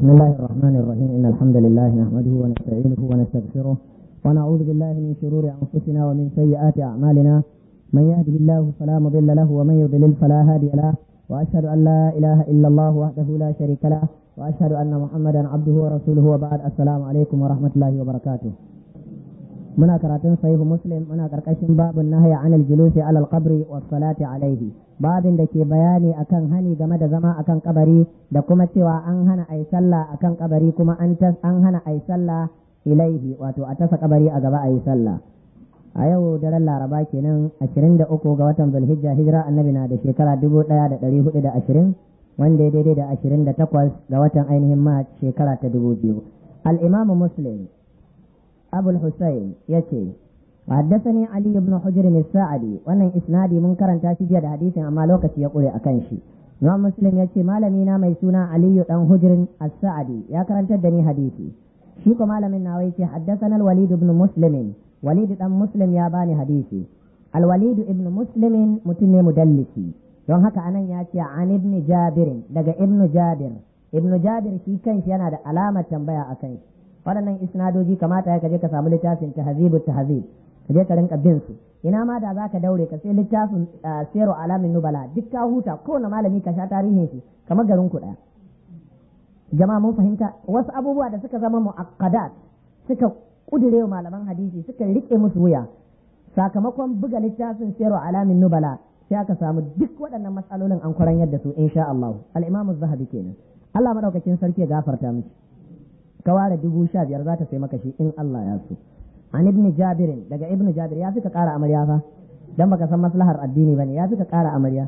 بسم الله الرحمن الرحيم إن الحمد لله نحمده ونستعينه ونستغفره ونعوذ بالله من شرور أنفسنا ومن سيئات أعمالنا من يهده الله فلا مضل له ومن يضلل فلا هادي له وأشهد أن لا إله إلا الله وحده لا شريك له وأشهد أن محمدا عبده ورسوله وبعد السلام عليكم ورحمة الله وبركاته. muna karatun sahihu muslim muna karkashin babun nahyi anil julusi alal qabri was salati alaihi, babin da ke bayani akan hani game da zama akan kabari da kuma cewa an hana ai sallah akan kabari kuma an hana ai sallah ilaihi, wato a tasa kabari a gaba ai sallah. A yau daren Laraba kenan 23 ga watan Zulhijja, hijira annabi na da shekara 1420 wanda ya daidai da 28 ga watan ainihin Mac shekara ta 2000. al-Imam Muslim أبو الحسين يتي وحدثني علي بن حجر الساعدي وانا إسنادي منكرا تاشجي هذا حديث أما لوكس يقول أكنشي. نوع مسلم يتي مالمينا ميسونا علي بن حجر الساعدي يا كرن تدني حديثي شيكو مالمنا ويتي حدثنا الوليد بن مسلم، وليد بن مسلم يا باني حديثي. الوليد ابن مسلم متن مدلسي، don haka anan ya ce an ibn Jabir, daga ibn Jabir shi kanshi yana da alamar tambaya akan shi. Waɗannan isnadoji kamata ya kaje ka samu littafin tahzibut tahzib, kaje ka rinka bin su. Ina ma da zaka daure ka sai littafin siru alamin nubala, duk ka huta kowane malami ka sha tarihin shi kamar garin ku daya. Jama'a mun fahimta wasu abubuwa da suka zama mu'aqqadat suka kudirewa malaman hadisi suka rike musu wuya sakamakon buga littafin siru alamin nubala, sai aka samu duk waɗannan matsalolin an kwaran yadda su insha Allah. Al-Imam Az-Zahabi kenan, Allah madaukakin sarki ya gafarta mishi. Ka ware 15,000 za ta sai maka shi in Allah ya so. An ibn Jabir, daga ibn Jabir ya fi ka ƙara amarya fa, dan baka san maslahar addini bane, ya fi ka ƙara amarya.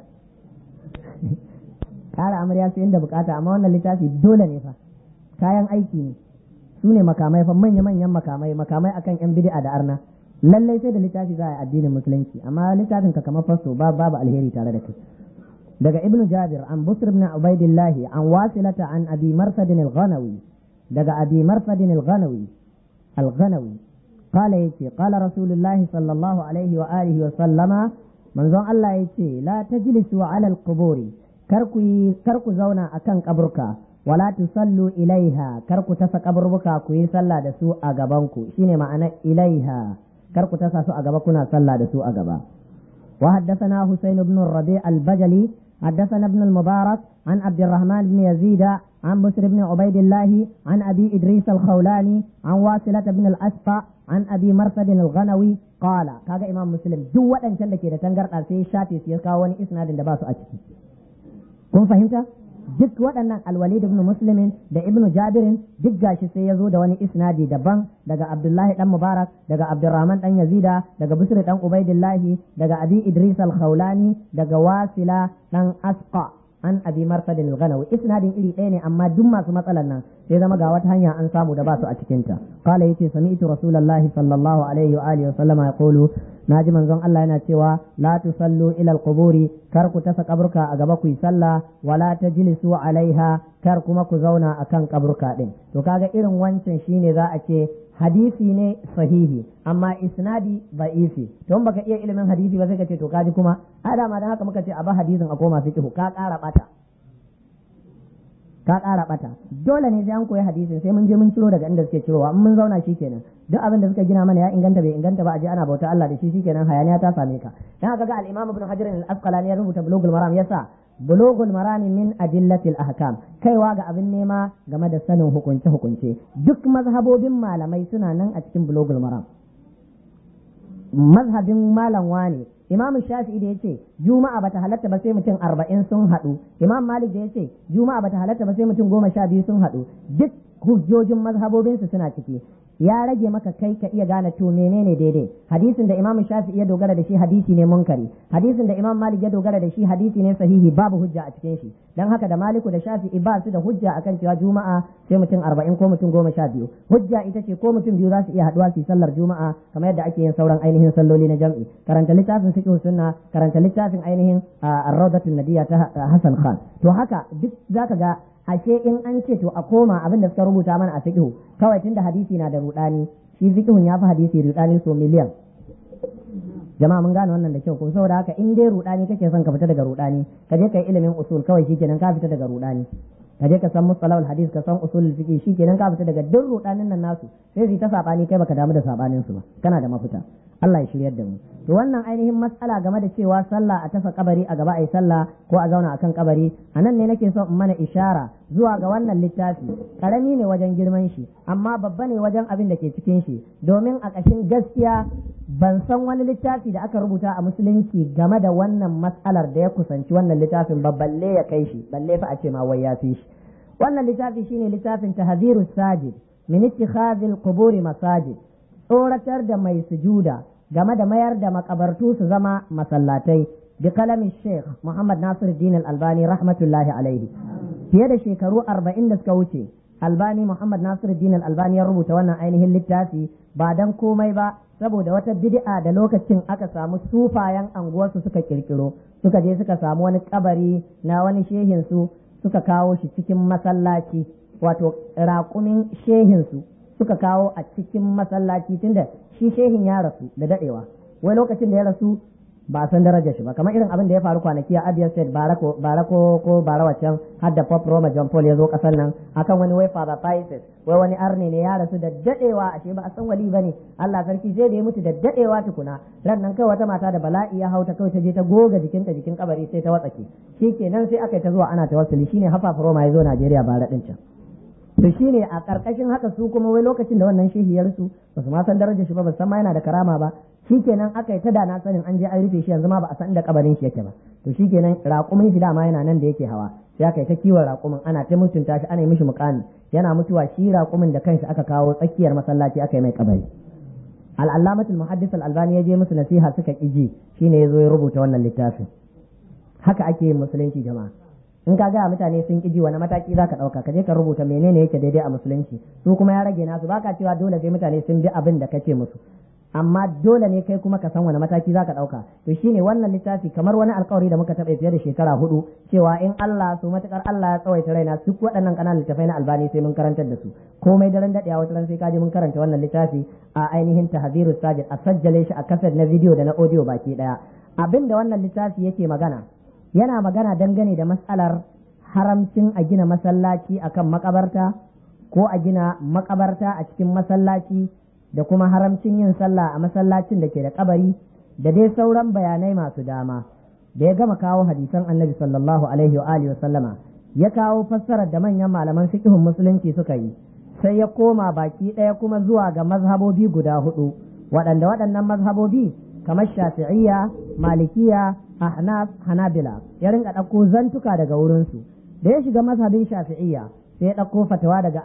Ƙara amarya sai inda bukata, amma wannan littafi dole ne fa, kayan aiki ne, su ne makamai fa, manya-manyan makamai akan yan bid'a da arna. Lallai sai da littafi za a yi addinin musulunci, amma littafin ka kamar fasto babu alheri tare da kai. Daga ibn Jabir an Busr ibn Ubaidillah an Wasilata an Abi Marsad al-Ghanawi, daga Abi Marsad al-Ghanawi qala yace qala Rasulullah sallallahu alaihi wa alihi wa sallama, manzon Allah yace la tajlisu ala al-qubur, kar ku zauna akan kaburka, wala tusallu ilaiha, kar ku tasa kaburbuka ku yi sallah da su a gaban ku, shine ma'ana ilaiha, kar ku tasa su a gaba kuna sallah da su a gaba. Wa haddathana Husayn ibn Rabi' al-Bajali حدثنا ابن المبارك عن عبد الرحمن بن يزيد عن بسر بن عبيد الله عن أبي إدريس الخولاني عن واصلة بن الأسفع عن أبي مرثد الغنوي قال كاغا إمام مسلم دو وأن كان لكي تنقر أرسي شاتي سيكاوني إسناد دباسو أشكي. كون فهمت؟ duk waɗannan alwalid ibn muslimin da ibnu jabirin duk gashi sai ya zo da wani isnadi daban daga abdullahi dan mubarak, daga abdurrahman dan yazida, daga busri dan ubaidillahi, daga abi idris al-khawlani, daga wasila dan asqa an abi marsad al-ghanawi. Isnadin iri ɗaya ne amma duk masu matsalan nan sai zama ga wata hanya an samu da ba su a cikin ta. Qala yace sami'tu rasulullahi sallallahu alaihi wa alihi wa sallama yaqulu, naji manzon Allah yana cewa la tusallu ila al-quburi, kar ku tasa kaburka a gaba ku yi sallah, wala tajlisu alaiha, kar kuma ku zauna akan kaburka din. To kaga irin wancan shine za a ce hadisi ne sahihi amma isnadi da'ifi. To baka iya ilimin hadisi ba sai ka ce to kaji kuma adama dan haka muka ce a ba hadisin a koma fiqh, ka ƙara bata dole ne sai an koyi hadisin, sai mun je mun ciro daga inda suke cirowa, in mun zauna shikenan duk abin da suka gina mana ya inganta bai inganta ba a je ana bauta Allah da shi shikenan hayaniya ta same ka. Dan haka ga al-Imam Ibn Hajar al-Asqalani ya rubuta Bulughul Maram, yasa Bulughul Maram min adillatil ahkam, kaiwa ga abin nema game da sanin hukunce duk mazhabobin malamai suna nan a cikin Bulughul Maram. Mazhabin malam wani Imam Shafi'i da yace Juma'a bata halatta ba sai mutum 40 sun haɗu, Imam Malik da yace Juma'a bata halatta ba sai mutum 12 sun haɗu, duk hujjojin mazhabobin su suna ciki. Ya rage maka kai ka iya gane to menene daidai. Hadisin da Imam Shafi'i ya dogara da shi hadisi ne munkari, hadisin da Imam Malik ya dogara da shi hadisi ne sahihi, babu hujja a cikin shi. Dan haka da Maliku da Shafi'i ba su da hujja akan cewa Juma'a sai mutum 40 ko mutum 12. Hujja ita ce ko mutum biyu za su iya haduwa su sallar Juma'a kamar yadda ake yin sauran ainihin salloli na jam'i. Karanta littafin fiqh sunna, karanta littafin ainihin ar-rawdatun nadiyya ta Hassan Khan. To haka duk zaka ga ashe in an ce to a koma abin da suka rubuta mana a fiqh, kawai tunda hadisi na da rudani, shi fiqhun ya fi hadisi rudani so miliyan. Jama'a mun gane wannan da kyau ko, saboda haka in dai rudani kake son ka fita daga rudani, ka je kai ilimin usul kawai shikenan ka fita daga rudani. ka je ka san mustalahul hadis ka san usulul fiqh shikenan ka fita daga duk rudanin nan nasu sai su ta sabani kai baka damu da sabanin su ba kana da mafita Allah ya shiryar da mu to wannan ainihin matsala game da cewa sallah a tafa kabari a gaba ai sallah ko a zauna akan kabari anan ne nake so in mana ishara zuwa ga wannan littafi karami ne wajen girman shi amma babba ne wajen abin da ke cikin shi domin a ƙashin gaskiya ban san wani littafi da aka rubuta a musulunci game da wannan matsalar da ya kusanci wannan littafin ba balle ya kai shi balle fa a ce ma wai ya fi shi wannan littafi shine littafin tahzirus sajid min ittikhadhil quburi masajid tsoratar da mai sujuda game da mayar da makabartu su zama masallatai bi kalamin Sheikh Muhammad Nasiruddin Al-Albani rahmatullahi alaihi fiye da shekaru 40 da suka wuce Albani Muhammad Nasiruddin Al-Albani ya rubuta wannan ainihin littafi ba dan komai ba saboda wata bid'a da lokacin aka samu sufayan anguwarsu suka kirkiro suka je suka samu wani kabari na wani shehin su suka kawo shi cikin masallaci wato raƙumin shehin su suka kawo a cikin masallaci tunda shi shehin ya rasu da dadewa wai lokacin da ya rasu ba a san darajar shi ba kamar irin abin da ya faru kwanaki a Abia State barako ko barawacan har da Pope Roma John Paul ya zo kasar nan akan wani wai Father Pisces wai wani arne ne ya rasu da dadewa ashe ba a san wali bane Allah sarki sai da ya mutu da dadewa tukuna ran nan kai wata mata da bala'i ya hauta kai ta je ta goga jikinta jikin kabari sai ta watsake shikenan sai aka yi ta zuwa ana tawassuli shine Papa Roma ya zo Najeriya bara din can to shine a karkashin haka su kuma wai lokacin da wannan shehi ya rasu ba su ma san darajar shi ba san ma yana da karama ba shikenan aka yi ta da na sanin an je an rufe shi yanzu ma ba a san inda kabarin shi yake ba to shikenan raƙumin shi dama yana nan da yake hawa sai aka yi ta kiwon raƙumin ana ta mutunta shi ana yi mishi mukami yana mutuwa shi raƙumin da kanshi aka kawo tsakiyar masallaci aka yi mai kabari al-allamatul muhaddis al-albani ya je musu nasiha suka kiji shine yazo ya rubuta wannan littafin haka ake yin musulunci jama'a in ka gaya mutane sun ƙiji wani mataki za ka ɗauka ka je ka rubuta menene yake daidai a musulunci su kuma ya rage nasu baka cewa dole sai mutane sun bi abin da kace musu amma dole ne kai kuma ka san wani mataki za ka ɗauka to shine wannan littafi kamar wani alƙawari da muka taɓa fiye da shekara 4 cewa in Allah su matukar Allah ya tsawaita raina duk waɗannan ƙananan littafai na albani sai mun karantar da su komai daren daɗewa wata ran sai ka je mun karanta wannan littafi a ainihin tahzirus sajid a sajjale shi a kasar na video da na audio baki ɗaya abin da wannan littafi yake magana yana magana dangane da matsalar haramcin a gina masallaci akan makabarta ko a gina makabarta a cikin masallaci da kuma haramcin yin sallah a masallacin da ke da kabari da dai sauran bayanai masu dama da ya gama kawo hadisan annabi sallallahu alaihi wa alihi wa sallama ya kawo fassarar da manyan malaman fiqhun musulunci suka yi sai ya koma baki ɗaya kuma zuwa ga mazhabobi guda 4 waɗannan mazhabobi kamar shafi'iyya malikiya ahnaf hanabila ya rinka ɗauko zantuka daga wurinsu da ya shiga mazhabin shafi'iyya sai ya ɗauko fatawa daga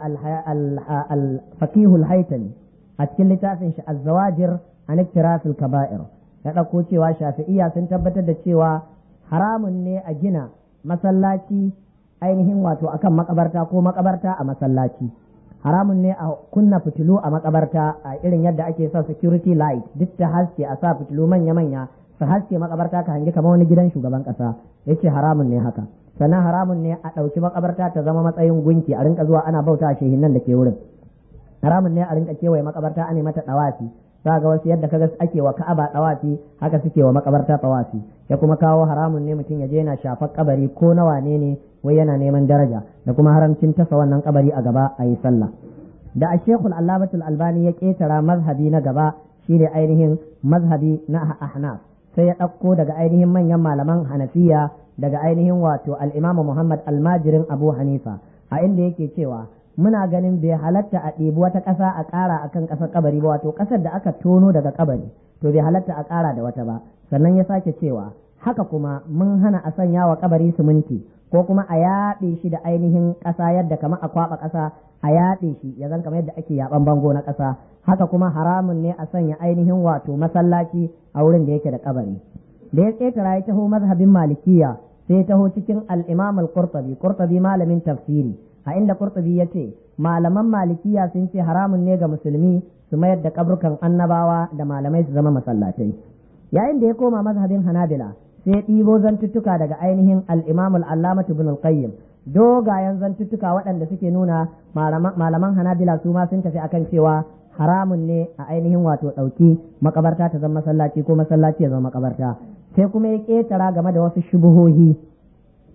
al-faqihul haytami a cikin littafin shi az-zawajir an iktirasil kaba'ir ya ɗauko cewa shafi'iyya sun tabbatar da cewa haramun ne a gina masallaci ainihin wato akan makabarta ko makabarta a masallaci haramun ne a kunna fitilu a makabarta a irin yadda ake sa security light duk ta haske a sa fitilu manya-manya su haske makabarta ka hangi kamar wani gidan shugaban kasa yace haramun ne haka sannan haramun ne a ɗauki makabarta ta zama matsayin gunki a rinka zuwa ana bauta a shehin nan da ke wurin haramun ne a rinka kewaye makabarta ana mata dawafi za ga wasu yadda kaga ake wa Ka'aba dawafi haka suke wa makabarta tawafi ya kuma kawo haramun ne mutum ya je yana shafar kabari ko na wane ne wai yana neman daraja da kuma haramcin tasa wannan kabari a gaba a yi sallah da a shekul allamatul albani ya ketara mazhabi na gaba shine ainihin mazhabi na ahnaf sai ya ɗauko daga ainihin manyan malaman hanafiya daga ainihin wato al-imam Muhammad almajirin Abu Hanifa a inda yake cewa muna ganin bai halatta a ɗebi wata ƙasa a ƙara akan ƙasar kabari ba wato ƙasar da aka tono daga kabari to bai halatta a ƙara da wata ba sannan ya sake cewa haka kuma mun hana a sanya wa kabari siminti ko kuma a yaɗe shi da ainihin ƙasa yadda kamar a kwaɓa ƙasa a yaɗe shi ya zan kamar yadda ake yaɓan bango na ƙasa haka kuma haramun ne a sanya ainihin wato masallaci a wurin da yake da kabari da ya ƙetara ya taho mazhabin malikiya sai ya taho cikin al-imam al-qurtubi malamin tafsiri a inda Qurtubi ya ce malaman malikiya sun ce haramun ne ga musulmi su mayar da kabrukan annabawa da malamai su zama masallatai yayin da ya koma mazhabin hanabila sai ya ɗibo zantuttuka daga ainihin al-imam al-allamah ibn al-qayyim dogayen zantuttuka waɗanda suke nuna malaman hanabila su ma sun tafi akan cewa haramun ne a ainihin wato ɗauki makabarta ta zama masallaci ko masallaci ya zama makabarta sai kuma ya ƙetara game da wasu shubuhohi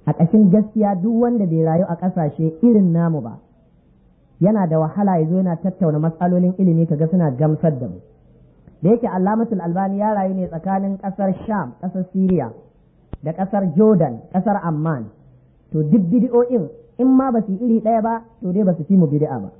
a ƙashin gaskiya duk wanda bai rayu a ƙasashe irin namu ba yana da wahala ya zo yana tattauna matsalolin ilimi kaga suna gamsar da mu. Da yake Allamatul Albani ya rayu ne tsakanin ƙasar Sham, ƙasar Syria da ƙasar Jordan, ƙasar Amman, to duk bid'o'in in ma ba su iri ɗaya ba to dai ba su fi mu bid'a ba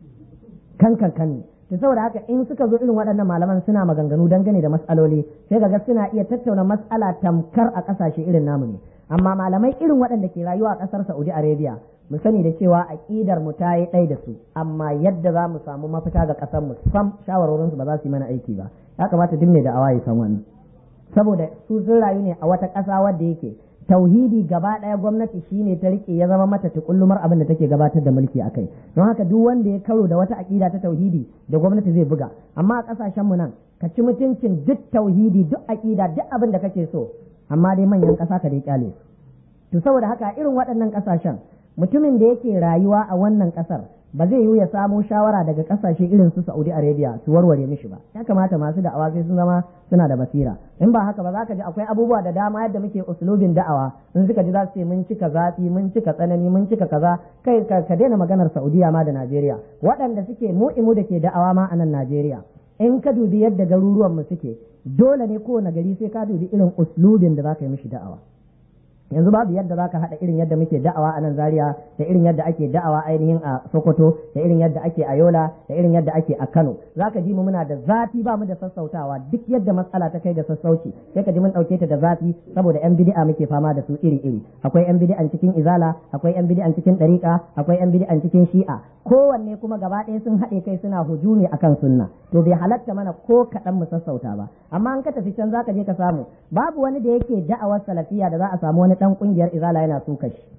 kan to saboda haka in suka zo irin waɗannan malaman suna maganganu dangane da mas'aloli sai kaga suna iya tattauna mas'ala tamkar a ƙasashe irin namu ne. Amma malamai irin waɗanda ke rayuwa a ƙasar Saudi Arabia mu sani da cewa aƙidar mu ta yi ɗai da su, amma yadda za mu samu mafita ga ƙasar mu sam shawarorinsu ba za su yi mana aiki ba. Ya kamata duk mai da'awa ya san wannan, saboda su sun rayu ne a wata ƙasa wadda yake tauhidi gaba ɗaya gwamnati shine ta rike ya zama mata tukullumar abin da take gabatar da mulki akai. Don haka duk wanda ya karo da wata aƙida ta tauhidi da gwamnati zai buga. Amma a ƙasashen mu nan ka ci mutuncin duk tauhidi, duk aƙida, duk abin da kake so, amma dai manyan ƙasa ka dai kyale. To saboda haka irin waɗannan ƙasashen mutumin da yake rayuwa a wannan ƙasar ba zai yiwu ya samo shawara daga ƙasashe irin su Saudi Arabia su warware mishi ba. Ya kamata masu da'awa sai sun zama suna da basira. In ba haka ba za ka ji akwai abubuwa da dama yadda muke uslubin da'awa in suka ji za su ce mun cika zafi, mun cika tsanani, mun cika kaza. Kai ka daina maganar Saudiya ma da Najeriya, waɗanda suke mu'imu da ke da'awa ma a nan Najeriya. In ka dubi yadda garuruwan mu suke, dole ne kowane gari sai ka dubi irin uslubin da za ka yi mishi da'awa. Yanzu babu yadda za ka haɗa irin yadda muke da'awa a nan Zaria da irin yadda ake da'awa ainihin a Sokoto da irin yadda ake a Yola da irin yadda ake a Kano. Za ka ji mu muna da zafi, ba mu da sassautawa. Duk yadda matsala ta kai ga sassauci sai ka ji mun ɗauke ta da zafi saboda yan bid'a muke fama da su iri-iri. Akwai yan bid'an cikin Izala, akwai yan bid'an cikin ɗariƙa, akwai yan bid'an cikin Shi'a. Kowanne kuma gaba ɗaya sun haɗe kai suna hujumi akan sunna. To bai halatta mana ko kaɗan mu sassauta ba. Amma an ka tafi can za ka je ka samu babu wani da yake da'awar salafiya da za a samu wani dan kungiyar izala yana suka shi.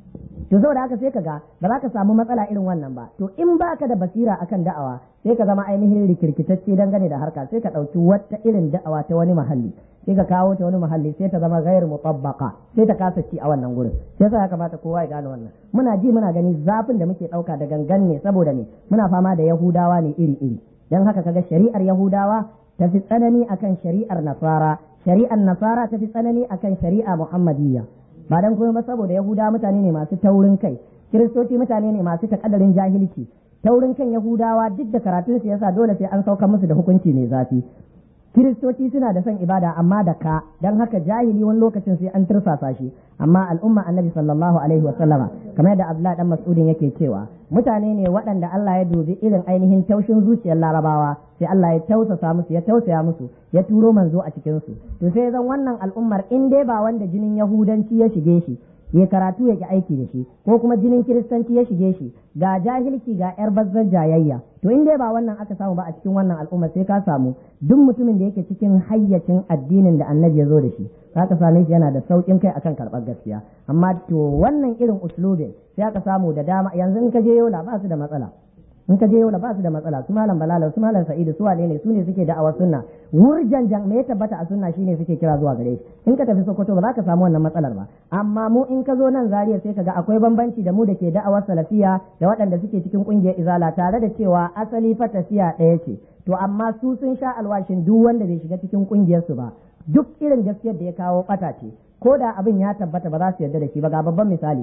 To saboda haka sai kaga ba za ka samu matsala irin wannan ba. To in baka da basira akan da'awa sai ka zama ainihin rikirkitacce dangane da harka, sai ka ɗauki wata irin da'awa ta wani mahalli sai ka kawo ta wani mahalli sai ta zama gairu mutabbaqa, sai ta kasa ci a wannan gurin. Sai yasa ya kamata kowa ya gane wannan. Muna ji muna gani zafin da muke ɗauka da gangan ne saboda ne muna fama da Yahudawa ne iri-iri. Dan haka kaga shari'ar Yahudawa ta fi tsanani akan shari'ar Nasara, shari'ar Nasara ta fi tsanani akan shari'a Muhammadiyya. Ba dan kuma ba saboda Yahudawa mutane ne masu taurin kai, Kiristoci mutane ne masu takaddarin jahilci. Taurin kan Yahudawa duk da karatun su yasa dole sai an sauka musu da hukunci mai zafi. Kiristoci suna da son ibada amma da ka, dan haka jahili wani lokacin sai an tursasa shi. Amma al'umma Annabi sallallahu alaihi wa sallama kamar yadda Abdullah dan Mas'udin yake cewa mutane ne waɗanda Allah ya dubi irin ainihin taushin zuciyar Larabawa, sai Allah ya tausasa musu, ya tausaya musu, ya turo manzo a cikin su. To sai zan wannan al'ummar in dai ba wanda jinin Yahudanci ya shige shi ya karatu ya ki aiki da shi, ko kuma jinin Kiristanci ya shige shi, ga jahilci ga yar bazzar jayayya, to in dai ba wannan aka samu ba a cikin wannan al'umma sai ka samu duk mutumin da yake cikin hayyacin addinin da Annabi ya zo da shi, za ka same shi yana da saukin kai akan karɓar gaskiya. Amma to wannan irin uslubin sai aka samu da dama. Yanzu in ka je Yola ba su da matsala, in ka je Yola ba su da matsala, su malam Balala, su malam Sa'idu, su wane ne, su ne suke da'awar sunna. Wurjanjan me ya tabbata a sunna shine suke kira zuwa gare shi. In ka tafi Sokoto ba za ka samu wannan matsalar ba. Amma mu in ka zo nan Zaria sai ka ga akwai bambanci da mu da ke da'awar salafiya da waɗanda suke cikin ƙungiyar Izala, tare da cewa asali fa tafiya ɗaya ce. To amma su sun sha alwashin duk wanda bai shiga cikin ƙungiyar su ba, duk irin gaskiyar da ya kawo ɓata ce, ko da abin ya tabbata ba za su yarda da shi ba. Ga babban misali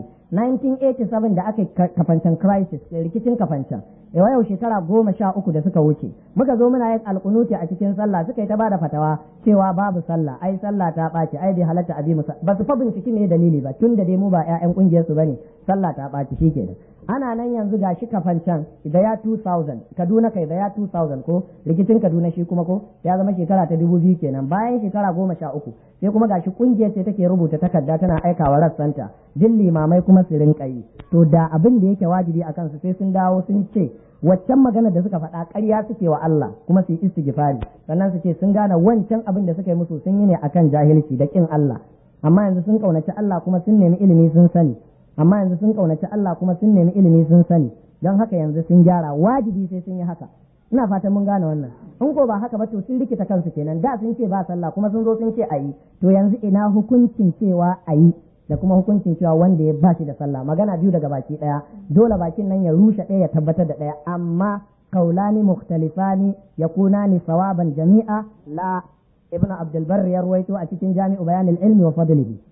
1987 da aka yi kafancan crisis, rikicin kafancan, yau shekara 13 da suka wuce, muka zo muna yin alkunuti a cikin sallah, suka yi ta bada fatawa cewa babu sallah, ai sallah ta ɓaci, ai bai halatta abi musa, ba su fa binciki ne dalili ba, tun da dai mu ba 'ya'yan ƙungiyar su bane, sallah ta ɓaci shikenan. Ana nan yanzu gashi kafancan da ya 2000 Kaduna kai da ya 2000 ko rikicin Kaduna shi kuma ko ya zama shekara ta 2000 kenan, bayan shekara 13 sai kuma gashi kungiyar ce take rubuta takarda tana aikawa rassanta din limamai kuma su rinka yi. To da abin da yake wajibi a kansu sai sun dawo sun ce waccan magana da suka faɗa ƙarya suke wa Allah kuma su yi istighfari, sannan su ce sun gane wancan abin da suka yi musu sun yi ne akan jahilci da kin Allah, amma yanzu sun kaunaci Allah kuma sun nemi ilimi sun sani. Amma yanzu sun kaunaci Allah kuma sun nemi ilimi sun sani, don haka yanzu sun gyara, wajibi sai sun yi haka. Ina fatan mun gane wannan. In ko ba haka ba to sun rikita kansu kenan, da sun ce ba sallah kuma sun zo sun ce ayi, to yanzu ina hukuncin cewa ayi da kuma hukuncin cewa wanda ya ba shi da sallah? Magana biyu daga baki daya, dole bakin nan ya rushe ɗaya ya tabbatar da ɗaya. Amma kaulani mukhtalifani yakunani sawaban jami'a la. Ibn Abdul Barr ya ruwaito a cikin Jami'u Bayanil Ilmi wa Fadlihi.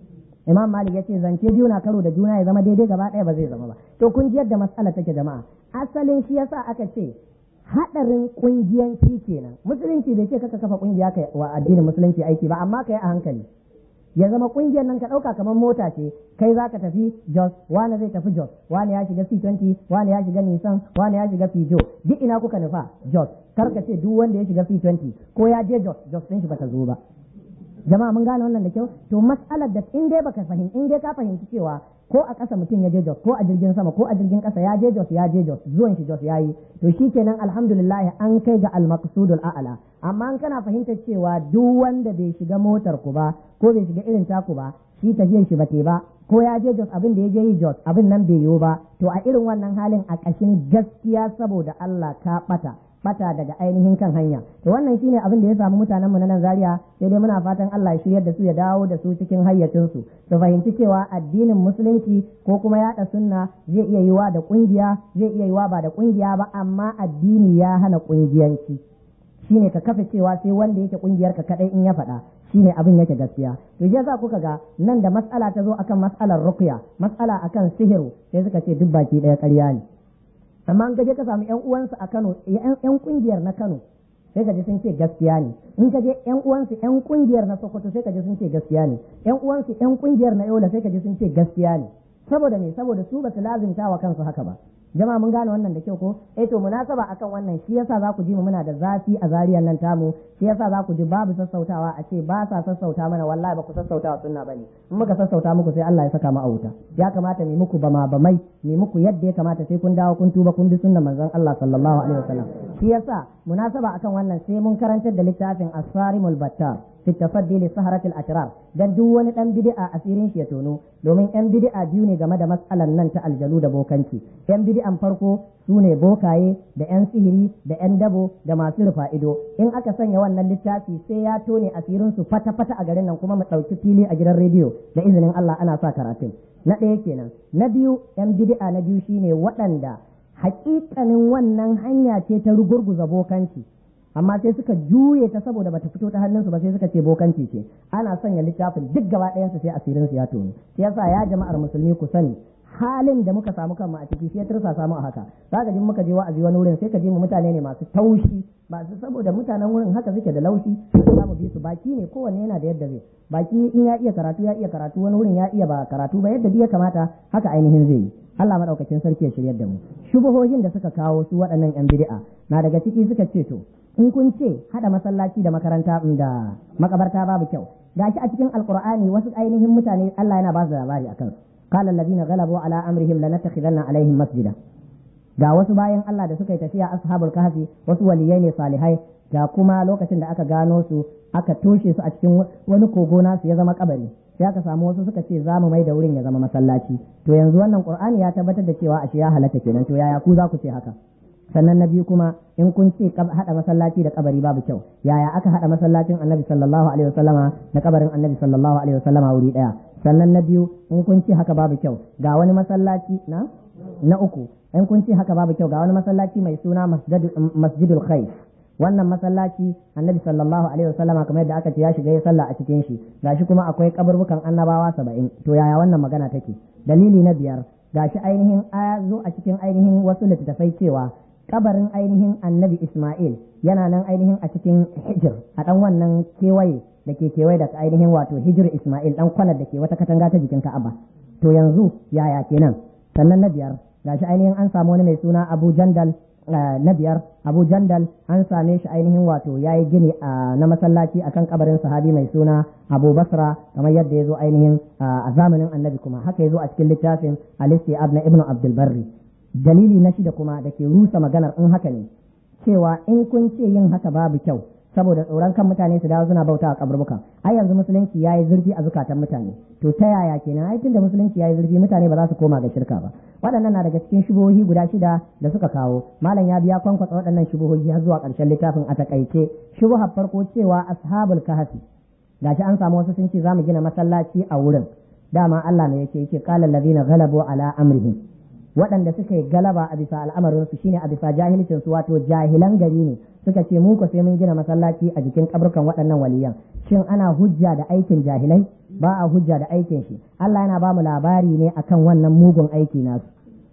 Imam Malik ya ce zance biyu na karo da juna ya zama daidai gaba ɗaya ba zai zama ba. To kun ji yadda mas'ala take jama'a. Asalin shi yasa aka ce haɗarin ƙungiyanci kenan. Musulunci bai ce kaka kafa ƙungiya kai wa addinin musulunci aiki ba, amma kai a hankali. Ya zama ƙungiyar nan ka ɗauka kamar mota ce, kai za ka tafi Jos, wani zai tafi Jos, wani ya shiga C20, wani ya shiga Nissan, wani ya shiga Fijo, duk ina kuka nufa Jos. Kar ka ce duk wanda ya shiga C20 ko ya je Jos, Jos ɗin shi bata zo ba. Jama'a mun gane wannan da kyau. To mas'alar da in dai ka fahimci cewa ko a ƙasa mutum ya je Jos, ko a jirgin sama, ko a jirgin ƙasa ya je Jos, zuwan shi Jos ya yi, to shi kenan alhamdulillah an kai ga al-maqsudul a'la. Amma an kana fahimtar cewa duk wanda bai shiga motar ku ba ko bai shiga irin taku ba, shi tafiyar shi bate ba, ko ya je Jos abin da ya je yi Jos abin nan bai yiwu ba, to a irin wannan halin a ƙashin gaskiya saboda Allah ka bata daga ainihin kan hanya. To wannan shine abin da ya samu mutanen mu na nan Zaria, sai dai muna fatan Allah ya shiryar da su, ya dawo da su cikin hayyacin su fahimci cewa addinin musulunci ko kuma yaɗa sunna zai iya yiwa da kungiya, zai iya yiwa ba da kungiya ba, amma addini ya hana kungiyanci. Shine ka kafa cewa sai wanda yake kungiyar ka kadai in ya faɗa shine abin yake gaskiya. To yasa kuka ga nan da mas'ala ta zo akan mas'alar ruqya, mas'ala akan sihiru, sai suka ce duk baki ɗaya ƙarya ne. Amma in ka je ka samu ƴan uwansu a Kano, ƴan kungiyar na Kano, sai ka ji sun ce gaskiya ne. In ka je ƴan uwansu ƴan kungiyar na Sokoto, sai ka ji sun ce gaskiya ne. Ƴan uwansu ƴan kungiyar na Yola, sai ka ji sun ce gaskiya ne. Saboda me? Saboda su ba su lazimta wa kansu haka ba. Jama'a mun gane wannan da kyau ko? To munasaba akan wannan shi yasa za ku ji mu muna da zafi a zariyar nan tamu, shi yasa za ku ji babu sassautawa, a ce ba sa sassauta mana, wallahi ba ku sassauta wa sunna bane. In muka sassauta muku sai Allah ya saka mu a wuta. Ya kamata mu muku bamai, mu muku yadda ya kamata, sai kun dawo kun tuba kun bi sunnar manzon Allah sallallahu alaihi wasallam. Shi yasa munasaba akan wannan sai mun karantar da littafin As-Sarimul Battar fi tafaddi li saharatil atrar, dan duk wani dan bid'a asirin shi ya tono, domin yan bid'a biyu ne game da matsalan nan ta aljalu da bokanci. Yan bid'an farko su ne bokaye da yan sihiri da yan dabo da masu rufa ido. In aka sanya wannan littafi sai ya tone asirin su fata a garin nan, kuma mu ɗauki fili a gidan rediyo da izinin Allah ana sa karatun. Na ɗaya kenan. Na biyu, yan bid'a na biyu shine waɗanda haƙiƙanin wannan hanya ce ta rugurguza bokanci, amma sai suka juye ta saboda bata fito ta hannunsu ba, sai suka ce bokanci ce. Ana sanya littafin duk gaba ɗayansu sai asirin su ya tono. Shi yasa ya jama'ar musulmi ku sani halin da muka samu kanmu a ciki, sai ya tursa samu a haka. Zaka ji muka je wa'azi wani wurin sai ka ji mu mutane ne masu taushi, masu saboda mutanen wurin haka suke da laushi, za mu bi su. Baki ne, kowanne yana da yadda zai. Baki in ya iya karatu, wani wurin ya iya ba karatu ba, yadda ya kamata haka ainihin zai yi. Allah madaukakin sarki ya shiryar da mu. Shubuhohin da suka kawo su waɗannan yan bid'a na daga ciki suka ce to in kun ce hada masallaci da makaranta da makabarta babu kyau, gashi a cikin alqur'ani wasu ainihin mutane Allah yana ba su labari akan su. Qala alladhina ghalabu ala amrihim lanattakhidanna alaihim masjida. Ga wasu bayan Allah da suka yi tafiya ashabul kahfi, wasu waliyai ne salihai, ga kuma lokacin da aka gano su aka toshe su a cikin wani kogo nasu ya zama kabari, sai aka samu wasu suka ce za mu mai da wurin ya zama masallaci. To yanzu wannan qur'ani ya tabbatar da cewa ashe ya halatta kenan. To yaya ku za ku ce haka? Sannan na biyu kuma, in kun ce hada masallaci da kabari babu kyau, yaya aka hada masallacin annabi sallallahu alaihi wasallama da kabarin annabi sallallahu alaihi wasallama wuri daya? Sannan na biyu, in kun ce haka babu kyau, ga wani masallaci na uku, in kun ce haka babu kyau, ga wani masallaci mai suna masjidul khaif. Wannan masallaci annabi sallallahu alaihi wasallama kamar yadda aka ce ya shiga ya sallah a cikin shi, gashi kuma akwai kaburbukan annabawa 70. To yaya wannan magana take? Dalili na biyar, gashi ainihin aya zo a cikin ainihin wasu littattafai cewa kabarin ainihin annabi Ismail yana nan ainihin a cikin hijir, a dan wannan kewaye da ke kewaye da ainihin wato hijir Ismail, dan kwanar da ke wata katanga ta jikin Ka'aba. To yanzu yaya kenan? Sannan na biyar, gashi ainihin an samu wani mai suna Abu Jandal. Na biyar, Abu Jandal an same shi ainihin wato yayi gini na masallaci akan kabarin sahabi mai suna Abu Basra, kamar yadda ya zo ainihin a zamanin annabi, kuma haka ya zo a cikin littafin Al-Istiab na Ibn Abdul Barri. Dalili na shida kuma da ke rusa maganar in haka ne, cewa in kun ce yin haka babu kyau saboda tsoron kan mutane su dawo suna bauta a kaburbukan. Ai yanzu musulunci yayi zurfi a zukatan mutane. To ta yaya kenan? Ai tunda musulunci yayi zurfi, mutane ba za su koma ga shirka ba. Waɗannan na daga cikin shubuhohi guda shida da suka kawo. Malam ya biya kwankwatsa waɗannan shubuhohi har zuwa ƙarshen littafin a takaice. Shubuhar farko cewa ashabul kahfi, gashi an samu wasu sun ce za mu gina masallaci a wurin. Dama Allah ne yake qala allazina ghalabu ala amrihim. waɗanda suka yi galaba a bisa al'amarin su shine a bisa jahilcin su, wato jahilan gari ne suka ce mu ko sai mun gina masallaci a jikin kaburkan waɗannan waliyan. Shin ana hujja da aikin jahilai? Ba a hujja da aikin shi. Allah yana ba mu labari ne akan wannan mugun aiki nasu.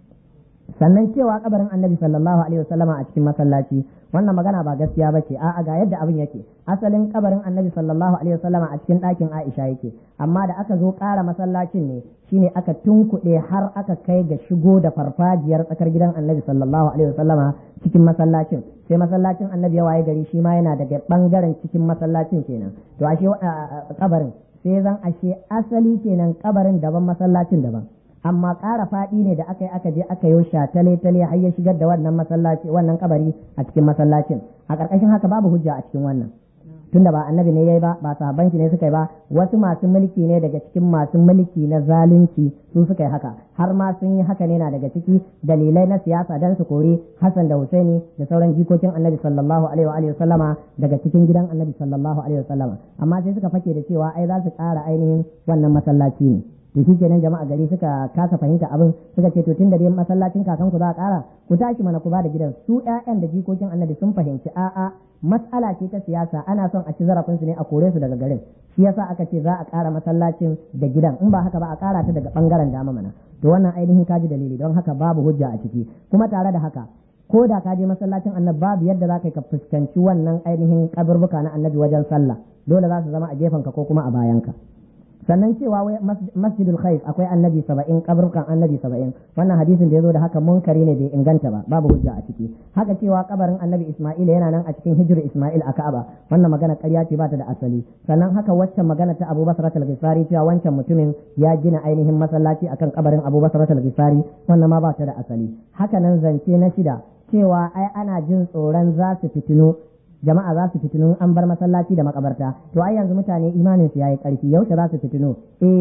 Sannan cewa kabarin Annabi sallallahu alaihi wasallama a cikin masallaci, wannan magana ba gaskiya bace. A'a, ga yadda abin yake. Asalin kabarin Annabi sallallahu alaihi wasallama a cikin ɗakin Aisha yake, amma da aka zo ƙara masallacin ne shine aka tunkuɗe har aka kai ga shigo da farfajiyar tsakar gidan Annabi sallallahu alaihi wasallama cikin masallacin. Sai masallacin Annabi ya waye gari shi ma yana daga bangaren cikin masallacin kenan. To ashe kabarin sai zan ashe asali kenan kabarin daban masallacin daban. Amma ƙara faɗi ne da aka je aka yi tale har ya shigar da wannan masallaci wannan kabari a cikin masallacin. A ƙarƙashin haka babu hujja a cikin wannan, tunda ba annabi ne yayi ba sahabban shi ne suka yi ba, wasu masu mulki ne daga cikin masu mulki na zalunci su suka yi haka, har ma sun yi haka ne na daga ciki dalilai na siyasa dan su kori Hassan da Husaini da sauran jikokin Annabi sallallahu alaihi wa sallama daga cikin gidan Annabi sallallahu alaihi wa sallama. Amma sai suka fake da cewa ai za su ƙara ainihin wannan masallaci ne. To shi kenan jama'a gari suka kasa fahimta abin, suka ce to tunda dai masallacin kakanku za a ƙara, ku tashi mana ku ba da gidan. Su ƴaƴan da jikokin Annabi sun fahimci a'a mas'ala ce ta siyasa, ana son a ci zarafin su ne a kore su daga garin, shi yasa aka ce za a ƙara masallacin da gidan, in ba haka ba a ƙara ta daga bangaren dama mana. To wannan ainihin kaji dalili, don haka babu hujja a ciki. Kuma tare da haka, ko da ka je masallacin Annabi babu yadda za ka fuskanci wannan ainihin kaburbuka na Annabi wajen sallah, dole za su zama a gefanka ko kuma a bayanka. Sannan cewa wai masjidul khaif akwai Annabi 70, kaburkan Annabi 70, wannan hadisin da yazo da haka munkari ne, bai inganta ba, babu hujja a ciki. Haka cewa kabarin Annabi Isma'il yana nan a cikin hijr Isma'il a Ka'aba, wannan magana ƙarya ce, ba ta da asali. Sannan haka waccan magana ta Abu Basra al-Ghifari cewa wancan mutumin ya gina ainihin masallaci akan kabarin Abu Basra al-Ghifari, wannan ma ba ta da asali. Haka nan zance na shida cewa ai ana jin tsoron za su fitinu, jama'a za su fitinu an bar masallaci da makabarta. To ai yanzu mutane imanin su yayi karfi, yaushe za su fitinu?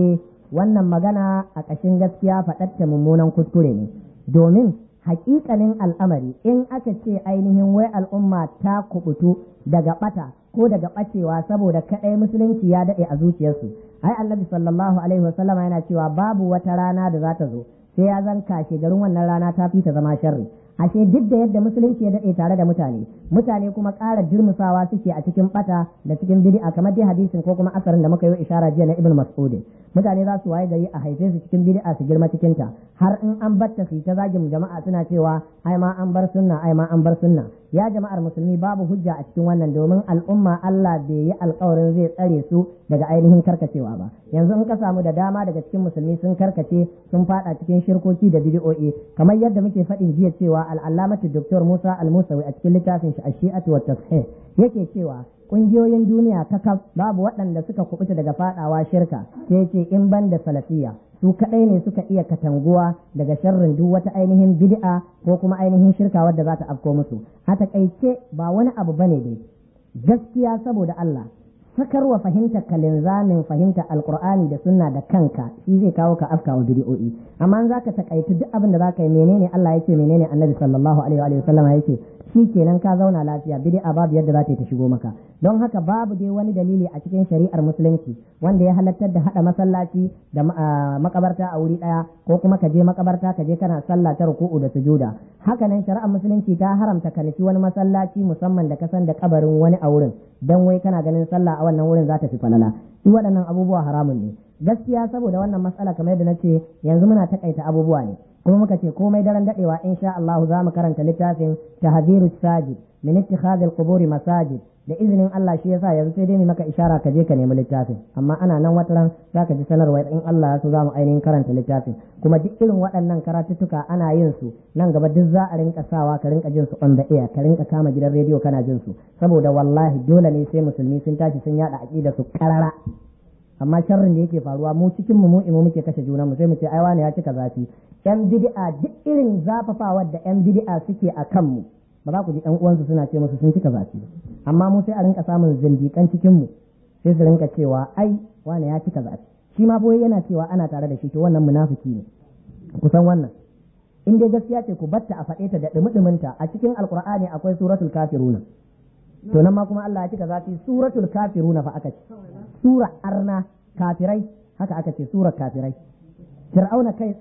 Wannan magana a ƙashin gaskiya faɗatta mummunan kuskure ne, domin haƙiƙanin al'amari in aka ce ainihin wai al'umma ta kubutu daga ɓata ko daga ɓacewa saboda kaɗai musulunci ya daɗe a zuciyarsu, ai Annabi sallallahu alaihi wasallam yana cewa babu wata rana da za ta zo sai ya zan kashe garin wannan rana ta fi ta zama sharri. Ashe duk da yadda musulunci ya daɗe tare da mutane kuma ƙara jirmusawa suke a cikin ɓata da cikin bid'a, kamar dai hadisin ko kuma asarin da muka yi ishara jiya na Ibn Mas'ud. Mutane za su waye gari a haife su cikin bid'a su girma cikin ta, har in an batta su ta zagin jama'a suna cewa ai ma an bar sunna, ai ma an bar sunna. Ya jama'ar musulmi, babu hujja a cikin wannan, domin al'umma Allah bai yi alƙawarin zai tsare su daga ainihin karkacewa ba. Yanzu in ka samu da dama daga cikin musulmi sun karkace, sun fada cikin shirkoki da bid'o'i, kamar yadda muke faɗin jiya cewa al'allamatu Dr. Musa Al-Musawi a cikin littafin shi Ash-Shi'atu wa Tashih yake cewa kungiyoyin duniya kakaf babu waɗanda suka kubuta daga fadawa shirka, sai yake in ban da salafiyya, su kadai ne suka iya katanguwa daga sharrin duk wata ainihin bid'a ko kuma ainihin shirka wadda za ta afko musu. A takaice ba wani abu bane dai, gaskiya saboda Allah, sakarwa fahimtar ka linzamin fahimta alqur'ani da sunna da kanka shi zai kawo ka afka wa bid'o'i. Amma in zaka takaitu duk abin da zaka yi menene Allah yake, menene Annabi sallallahu alaihi wa sallam yake, shi kenan ka zauna lafiya, bid'a babu yadda za ta shigo maka. Don haka babu dai wani dalili a cikin shari'ar musulunci wanda ya halartar da hada masallaci da makabarta a wuri daya, ko kuma ka je makabarta ka je kana sallah ta ruku'u da sujuda. Haka nan shari'ar musulunci ta haramta ka nufi wani masallaci musamman da kasan da kabarin wani a wurin, dan wai kana ganin sallah a wannan wurin za ta fi falala. Duk waɗannan abubuwa haramun ne. Gaskiya saboda wannan matsala kamar yadda nace yanzu muna takaita abubuwa ne, kuma muka ce komai daren dadewa insha Allah za mu karanta littafin Tahdhirus Sajid min ittikhadhil quburi masajid, da izinin Allah. shi yasa yanzu sai dai mu maka ishara ka je ka nemi littafin, amma ana nan wataran zaka ji sanarwa in Allah ya so za mu ainihin karanta littafin. Kuma duk irin waɗannan karatuttuka ana yin su nan gaba, duk za a rinka sawa ka rinka jin su on the air, ka rinka kama gidan rediyo kana jin su, saboda wallahi dole ne sai musulmi sun tashi sun yada aqida su karara. Amma sharrin da yake faruwa mu cikin mu muke kashe junan mu, sai mu ce ai wani ya cika zafi. Yan bid'a duk irin zafafawar da yan bid'a suke a kanmu, ba za ku ji ɗan uwansu suna ce musu sun cika zafi, amma mu sai a rinka samun zindiƙan cikin mu sai su rinka cewa ai wani ya cika zafi, shi ma boye yana cewa ana tare da shi, to wannan munafiki ne. Kusan wannan in dai gaskiya ce ku batta a faɗe ta da dumudumunta. A cikin alqur'ani akwai suratul kafiruna, to nan ma kuma Allah ya cika zafi, suratul kafiruna fa aka ce, sura arna kafirai, haka aka ce surar kafirai. Fir'auna kai tsaye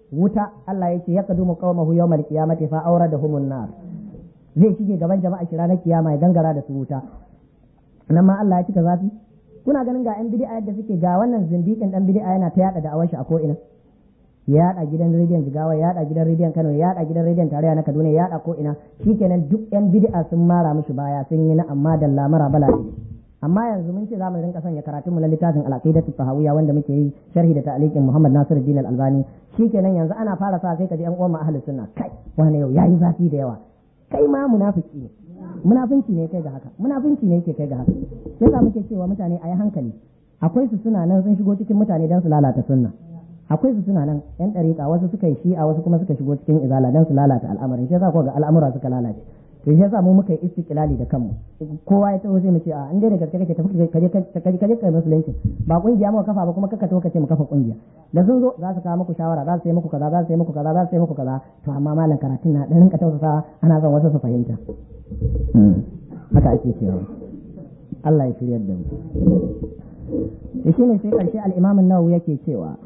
wuta Allah yake yaqdumu qaumahu yawmal qiyamati fa awradahumun nar zai shige gaban jama'a shi ranar kiyama ya gangara da su wuta nan ma Allah ya cika zafi kuna ganin ga yan bid'a yadda suke ga wannan zindikin dan bid'a yana ta yada da'awar shi a ko ina ya yada gidan rediyon Jigawa ya yada gidan rediyon Kano ya yada gidan rediyon tarayya na Kaduna ya yada ko ina shikenan duk yan bid'a sun mara mishi baya sun yi na amma da lamara bala amma yanzu mun ce za mu rinka sanya karatun mu na littafin al-aqidatu tahawiyya wanda muke yi sharhi da ta'liqin Muhammad Nasiruddin Al-Albani shikenan yanzu ana fara sa sai ka ji yan uwan ahlus sunna kai wani yau yayi zafi da yawa kai ma munafiki ne munafinci ne kai ga haka munafinci ne yake kai ga haka sai ka muke cewa mutane ayi hankali akwai su suna nan sun shigo cikin mutane dan su lalata sunna akwai su suna nan yan dariƙa wasu suka yi shi'a wasu kuma suka shigo cikin izala dan su lalata al'amarin sai ka ko ga al'amura suka lalace to shi yasa mu muka yi istiqlali da kanmu kowa ya taho sai mu ce a in dai da gaske kake tafi kaje kai musulunci ba kungiya muka kafa ba kuma kaka to kace mu kafa kungiya da sun zo za su kawo muku shawara za su yi muku kaza za su yi muku kaza za su yi muku kaza to amma malam karatun na dan rinka tausasa ana son wasu su fahimta haka ake cewa Allah ya shiryar da mu shi ne sai karshe al-Imam an-Nawawi yake cewa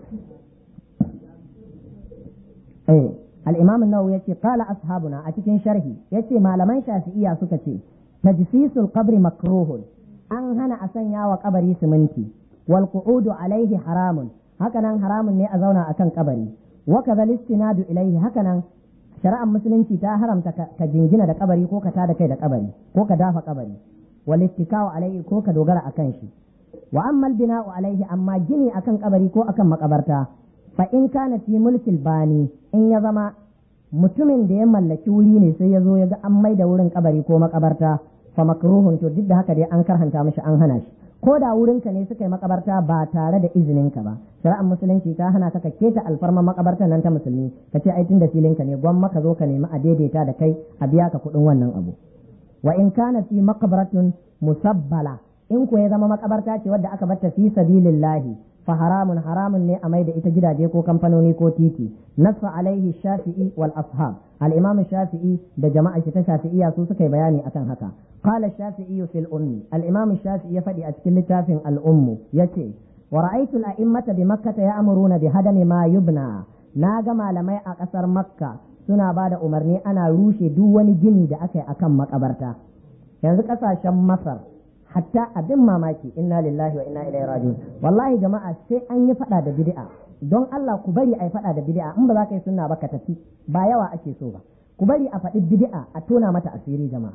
الإمام النووي يقول قال أصحابنا أتكين شرحي يقول ما لمن شافئية سكتي تجسيس القبر مكروه أن هنا أسنيا وقبري سمنتي والقعود عليه حرام هكذا حرام ني أزونا أكن قبري وكذا الاستناد إليه هكذا شرع مسلم تا حرم كجنجنا دا قبري كو كتا دا كي دا قبري كو كدافع قبري والاتكاء عليه كو كدوغر أكنشي وأما البناء عليه أما جني أكن قبري كو أكن مقبرتا fa in kana fi mulkil bani in ya zama mutumin da ya mallaki wuri ne sai ya zo ya ga an mai da wurin kabari ko makabarta fa makruhun to duk da haka dai an karhanta mishi an hana shi ko da wurinka ne suka yi makabarta ba tare da izinin ka ba shari'ar musulunci ta hana ka keta alfarma makabartar nan ta musulmi ka ce ai tunda filinka ne gwamma ka zo ka nemi a daidaita da kai a biya ka kuɗin wannan abu wa in kana fi maqbaratun musabbala in ko ya zama makabarta ce wadda aka batta fi sabilillahi fa haramun ne a mai da ita gidaje ko kamfanoni ko titi nassa alaihi shafi'i wal ashab al-imam shafi'i da jama'a shi ta shafi'iyya su suka yi bayani akan haka qala shafi'i fil ummi al-imam shafi'i ya faɗi a cikin littafin al-ummu yace wa ra'aytu al-a'immata bi makkah ya'muruna bi hadami ma yubna na ga malamai a ƙasar makka suna ba da umarni ana rushe duk wani gini da aka yi akan makabarta yanzu ƙasashen masar hatta abin mamaki inna lillahi wa inna ilaihi raji'un wallahi jama'a sai an yi fada da bid'a don Allah ku bari ai fada da bid'a in ba za ka yi sunna ba ka tafi ba yawa ake so ba ku bari a faɗi bid'a a tona mata asiri jama'a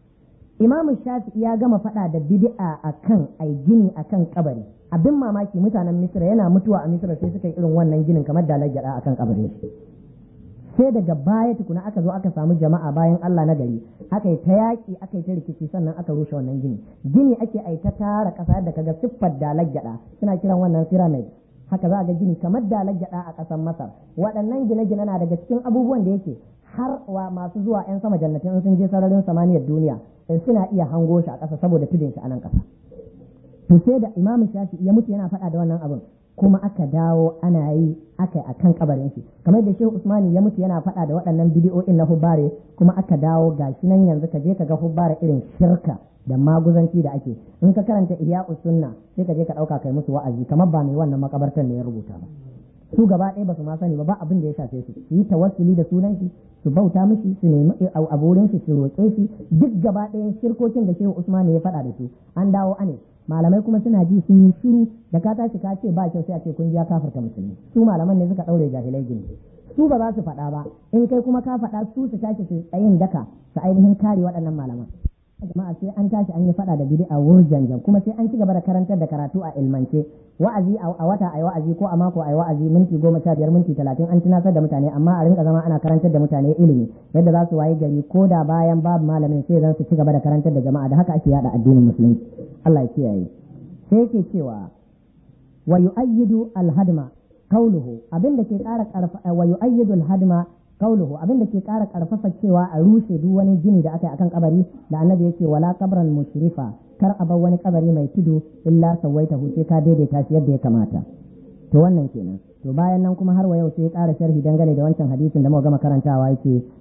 Imam Shafi'i ya gama fada da bid'a akan ai gini akan kabari abin mamaki mutanen Misra yana mutuwa a Misra sai suka yi irin wannan ginin kamar da lagada akan kabarin shi sai daga baya tukuna aka zo aka samu jama'a bayan Allah na gari aka yi ta yaƙi aka yi ta rikici sannan aka rushe wannan gini ake ai ta tara ƙasa da kaga siffar dalar gyaɗa suna kiran wannan pyramid haka za a ga gini kamar dalar gyaɗa a ƙasar Masar waɗannan gine-gine na daga cikin abubuwan da yake har wa masu zuwa 'yan sama jannatin sun je sararin samaniyar duniya suna iya hango shi a ƙasa saboda tudun shi a nan ƙasa to sai da Imam Shafi'i ya mutu yana faɗa da wannan abin kuma aka dawo ana yi aka a kan kabarin shi kamar da Shehu Usmani ya mutu yana faɗa da waɗannan bidiyo'in na hubbare kuma aka dawo gashi nan yanzu ka je ka ga hubbare irin shirka da maguzanci da ake in ka karanta Ihya'us Sunna sai ka je ka ɗauka kai musu wa'azi kamar ba mai wannan makabartar ne ya rubuta ba su gaba ɗaya ba su ma sani ba abin da ya shafe su yi tawassuli da sunan shi su bauta mishi su nemi a wurin shi su roƙe shi duk gaba ɗayan shirkokin da Shehu Usmani ya faɗa da su an dawo ane malamai kuma suna ji sun yi shiru da ka tashi ka ce ba kyau sai a ce kun ya kafarta musulmi su malaman ne suka ɗaure jahilai gini su ba za su faɗa ba in kai kuma ka faɗa su tashi su tsayin daka su ainihin kare waɗannan malaman jama'a sai an tashi an yi faɗa da bid'a wurjanjan kuma sai an ci gaba da karantar da karatu a ilmance wa'azi a wata ayi wa'azi ko a mako ayi wa'azi minti 15 minti 30 an tunatar da mutane amma a rinka zama ana karantar da mutane ilimi yadda za su wayi gari ko da bayan babu malamin sai zan su ci gaba da karantar da jama'a da haka ake yada addinin musulunci Allah ya kiyaye sai yake cewa wa yu'ayyidu al-hadma qawluhu abinda ke ƙara ƙarfa wa yu'ayyidu al-hadma qawluhu abinda ke ƙara ƙarfafa cewa a rushe duk wani gini da aka yi akan kabari da annabi yake wala qabran mushrifa kar a bar wani kabari mai tudu illa sawaitahu sai ka daidaita shi yadda ya kamata to wannan kenan to bayan nan kuma har wa yau sai ya ƙara sharhi dangane da wancan hadisin da muka gama karantawa yake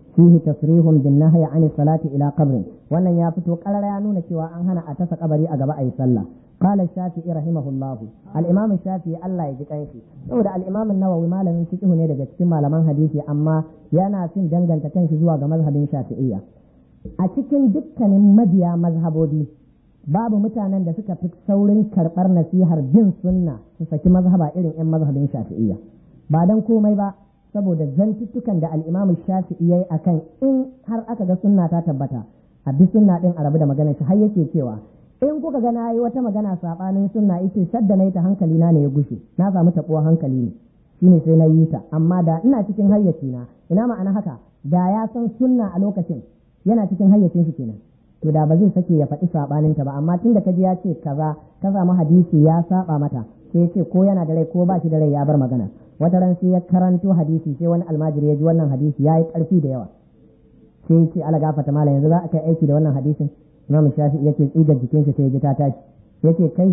fihi tasrihun bin nahyi an salati ila qabrin wannan ya fito karara ya nuna cewa an hana a tasa kabari a gaba ayi sallah qala shafi'i rahimahullahu al-imam shafi'i Allah ya ji kanshi saboda al-imam an-nawawi malamin fiqh ne daga cikin malaman hadisi amma yana cin danganta kanshi zuwa ga mazhabin shafi'iyya a cikin dukkanin mabiya mazhabobi babu mutanen da suka fi saurin karɓar nasihar bin sunna su saki mazhaba irin 'yan mazhabin shafi'iyya ba dan komai ba saboda zantuttukan da al'imamu shafi'i yayi akan in har aka ga sunna ta tabbata a bi sunna din a rabu da maganar shi har yake cewa in kuka ga nayi wata magana sabanin sunna ita sadda nayi ta hankali na ne ya gushe na samu tabuwa hankali ne shine sai na yi ta amma da ina cikin hayyaci na ina ma'ana haka da ya san sunna a lokacin yana cikin hayyacin shi kenan to da ba zai sake ya faɗi sabanin ta ba amma tunda kaji ya ce kaza ka samu hadisi ya saba mata sai ya ce ko yana da rai ko ba shi da rai ya bar magana wata ran sai ya karanto hadisi sai wani almajiri ya ji wannan hadisi ya yi ƙarfi da yawa sai ya ce ala gafata mala yanzu za a kai aiki da wannan hadisin imam shafi ya ce tsigar jikin shi sai ya ji ta tashi ya ce kai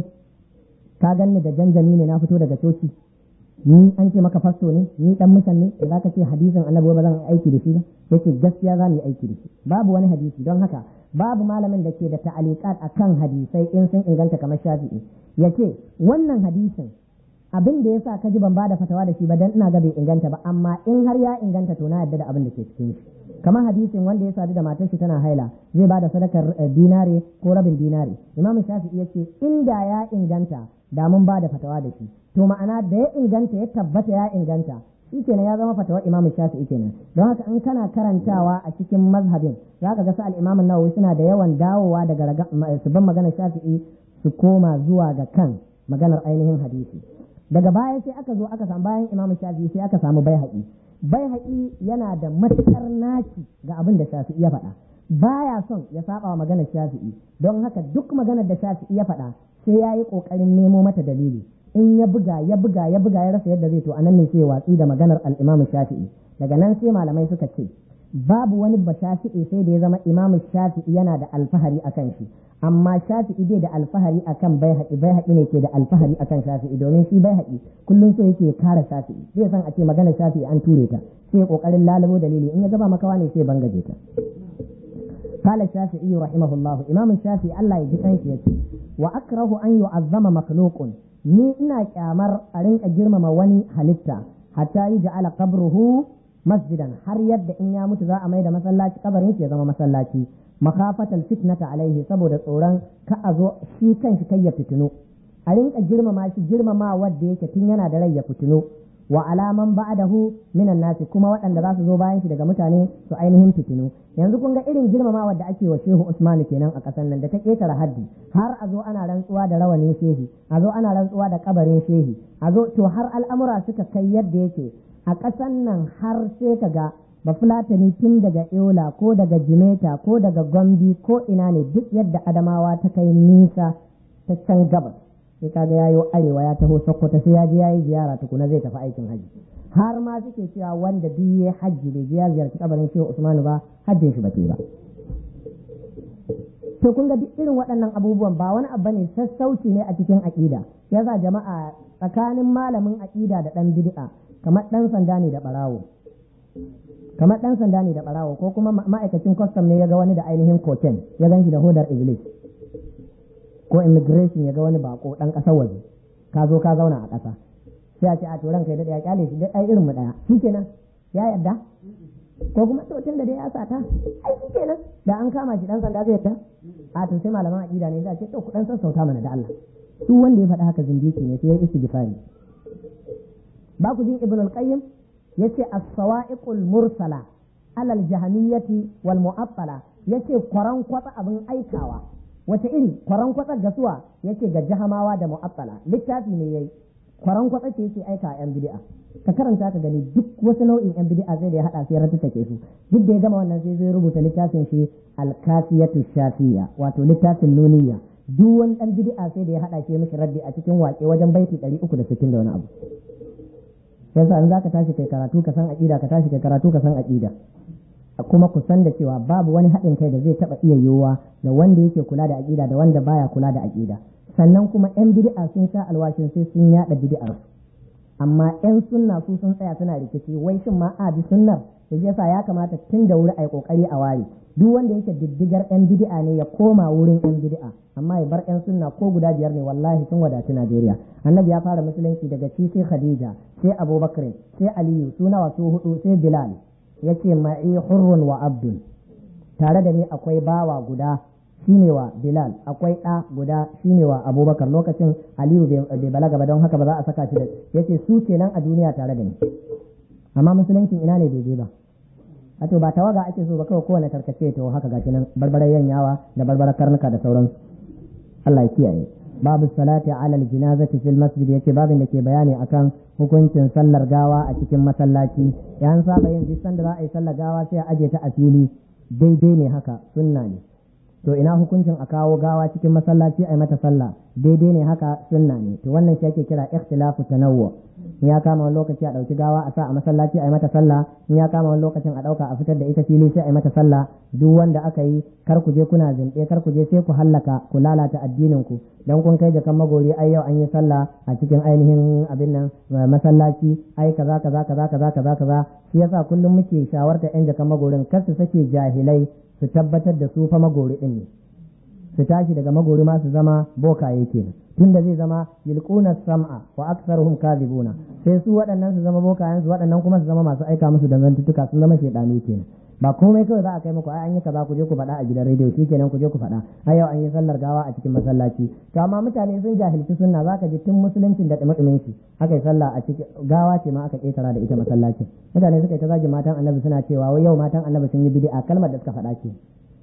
ka ganni da janjani ne na fito daga coci ni an ce maka fasto ne ni dan mishan ne da zaka ce hadisin annabi ba zan aiki da shi ba yace gaskiya za mu yi aiki da shi babu wani hadisi don haka babu malamin da ke da ta'aliqat akan hadisai in sun inganta kamar shafi'i yace wannan hadisin abin da yasa ka ji ban bada fatawa da shi ba dan ina ga bai inganta ba amma in har ya inganta to na yadda da abin da ke cikin shi kamar hadisin wanda ya sadu da matar shi tana haila zai bada sadakar dinare ko rabin dinare imamu shafi'i yace inda ya inganta da mun bada fatawa da shi to ma'ana da ya inganta ya tabbata ya inganta shi kenan ya zama fatawa imamu shafi'i kenan don haka in kana karantawa a cikin mazhabin zaka ga su al-imamu nawawi suna da yawan dawowa daga su ban magana shafi'i su koma zuwa ga kan maganar ainihin hadisi daga baya sai aka zo aka samu bayan imamu shafi'i sai aka samu baihaqi yana da matukar naci ga abin da shafi'i ya faɗa baya son ya saba wa maganar shafi'i don haka duk maganar da shafi'i ya faɗa sai ya yi ƙoƙarin nemo mata dalili in ya buga ya rasa yadda zai to anan ne sai ya watsi da maganar al-Imam Shafi'i daga nan sai malamai suka ce babu wani ba Shafi'i sai da ya zama Imam Shafi'i yana da alfahari akan shi amma Shafi'i bai da alfahari akan Baihaqi ne ke da alfahari akan Shafi'i domin shi Baihaqi kullum so yake kare Shafi'i zai san a ce maganar Shafi'i an ture ta sai ya ƙoƙarin lalabo dalili in ya gaba makawa ne sai ya bangaje ta قال الشافعي رحمه الله إمام الشافعي الله يجزيه يجي وأكره أن يعظم مخلوق ni ina kyamar a rinka girmama wani halitta hatta yi ja'ala qabruhu masjidan har yadda in ya mutu za a mai da masallaci kabarin shi ya zama masallaci makafatal fitnata alaihi saboda tsoron ka a zo shi kanshi kai ya fitinu a rinka girmama shi girmama wanda yake tun yana da rai ya fitinu wa alaman ba'dahu minan nasi kuma waɗanda za su zo bayan shi daga mutane su ainihin fitinu yanzu kun ga irin girmamawa da ake wa Shehu Usman kenan a ƙasar nan da ta ƙetare haddi har a zo ana rantsuwa da rawanin shehi a zo ana rantsuwa da kabarin shehi a zo to har al'amura suka kai yadda yake a ƙasar nan har sai ka ga bafulatani tun daga Yola ko daga Jimeta ko daga Gombe ko ina ne duk yadda Adamawa ta kai nisa ta can gabas sai kaga yayo arewa ya taho Sokoto sai ya je yayi ziyara tukuna zai tafi aikin haji har ma suke cewa wanda duk yayi haji bai je ya ziyarci kabarin Shehu Usman ba hajjin shi bace ba to kun ga duk irin waɗannan abubuwan ba wani abu ne sassauci ne a cikin aqida yasa jama'a tsakanin malamin aqida da dan bid'a kamar dan sanda ne da barawo ko kuma ma'aikacin custom ne ya ga wani da ainihin cocaine ya ganshi da hodar iblis ko immigration ya ga wani bako dan kasar waje ka zo ka zauna a ƙasa sai a ce a turan kai da ya kyale shi dai irin mu daya shikenan ya yarda ko kuma to tun da dai ya sata ai shikenan da an kama shi dan sanda zai yarda a to sai malaman aqida ne sai ce to ku dan sassauta mana da Allah duk wanda ya faɗa haka zindiki ne sai ya istighfari ba ku jin ibn al-qayyim yace as-sawa'iqul mursala alal jahmiyyati wal mu'attala yace kwaran kwatsa abin aikawa wace iri kwaran kwatsa gasuwa yake ga jahamawa da mu'attala littafi ne yayi kwaran kwatsa ce yake aika yan bid'a ka karanta ka gani duk wasu nau'in yan bid'a sai da ya hada sai rata take su duk da ya gama wannan sai zai rubuta littafin shi al-kafiyatu shafiyya wato littafin nuniyya duk wani dan bid'a sai da ya hada shi mishi raddi a cikin waƙe wajen baiti 360 da wani abu yasa in zaka tashi kai karatu ka san aqida ka tashi kai karatu ka san aqida kuma ku san da cewa babu wani haɗin kai da zai taɓa iya yiwuwa da wanda yake kula da aƙida da wanda baya kula da aƙida sannan kuma 'yan bid'a sun sha alwashin sai sun yaɗa bid'ar amma 'yan sunna su sun tsaya suna rikici wai shin ma a bi sunnar sai yasa ya kamata tun da wuri ai kokari a ware duk wanda yake diddigar yan bid'a ne ya koma wurin yan bid'a amma ya bar yan sunna ko guda 5 ne wallahi sun wadaci Najeriya. Annabi ya fara musulunci daga shi sai Khadija sai Abubakar sai Aliyu su nawa su 4 sai Bilal yace ma'i hurrun wa abdun tare da ni akwai bawa guda shine wa Bilal akwai ɗa guda shine wa Abubakar lokacin Aliyu bai balaga ba don haka ba za a saka shi da yace su kenan a duniya tare da ni amma musuluncin ina ne daidai ba a to ba tawaga ake so ba kawai kowane tarkace to haka gashi nan barbarar yanyawa da barbarar karnuka da sauransu Allah ya kiyaye babu salati ala aljinazati fil masjid yake babin da ke bayani akan hukuncin sallar gawa a cikin masallaci yan saba yin duk sanda za a yi sallar gawa sai a aje ta a fili daidai ne haka sunna ne to ina hukuncin a kawo gawa cikin masallaci a yi mata sallah daidai ne haka sunna ne to wannan shi ake kira ikhtilafu tanawwu in ya kama wani lokaci a ɗauki gawa a sa a masallaci a yi mata sallah in ya kama wani lokacin a ɗauka a fitar da ita fili sai a yi mata sallah duk wanda aka yi kar ku je kuna zinɗe kar ku je sai ku hallaka ku lalata addinin ku dan kun kai jakan magori ai yau an yi sallah a cikin ainihin abin nan masallaci ai kaza kaza kaza kaza kaza kaza shi yasa kullum muke shawarta yan jakan magorin kar su sake jahilai su tabbatar da su fa magori din ne su tashi daga magori ma su zama bokaye kenan tunda zai zama yulquna sam'a wa aktharuhum kadhibuna sai su waɗannan su zama bokayen su waɗannan kuma su zama masu aika musu dangantuttuka sun zama shedanu kenan ba komai kawai za a kai muku ai an yi kaza ku je ku faɗa a gidan rediyo shikenan ku je ku faɗa ai yau an yi sallar gawa a cikin masallaci to amma mutane sun jahilci sunna zaka ji tun musuluncin da dumin shi aka yi sallah a cikin gawa ce ma aka ketara da ita masallacin mutane suka yi ta zagi matan annabi suna cewa wai yau matan annabi sun yi bid'a kalmar da suka faɗa ce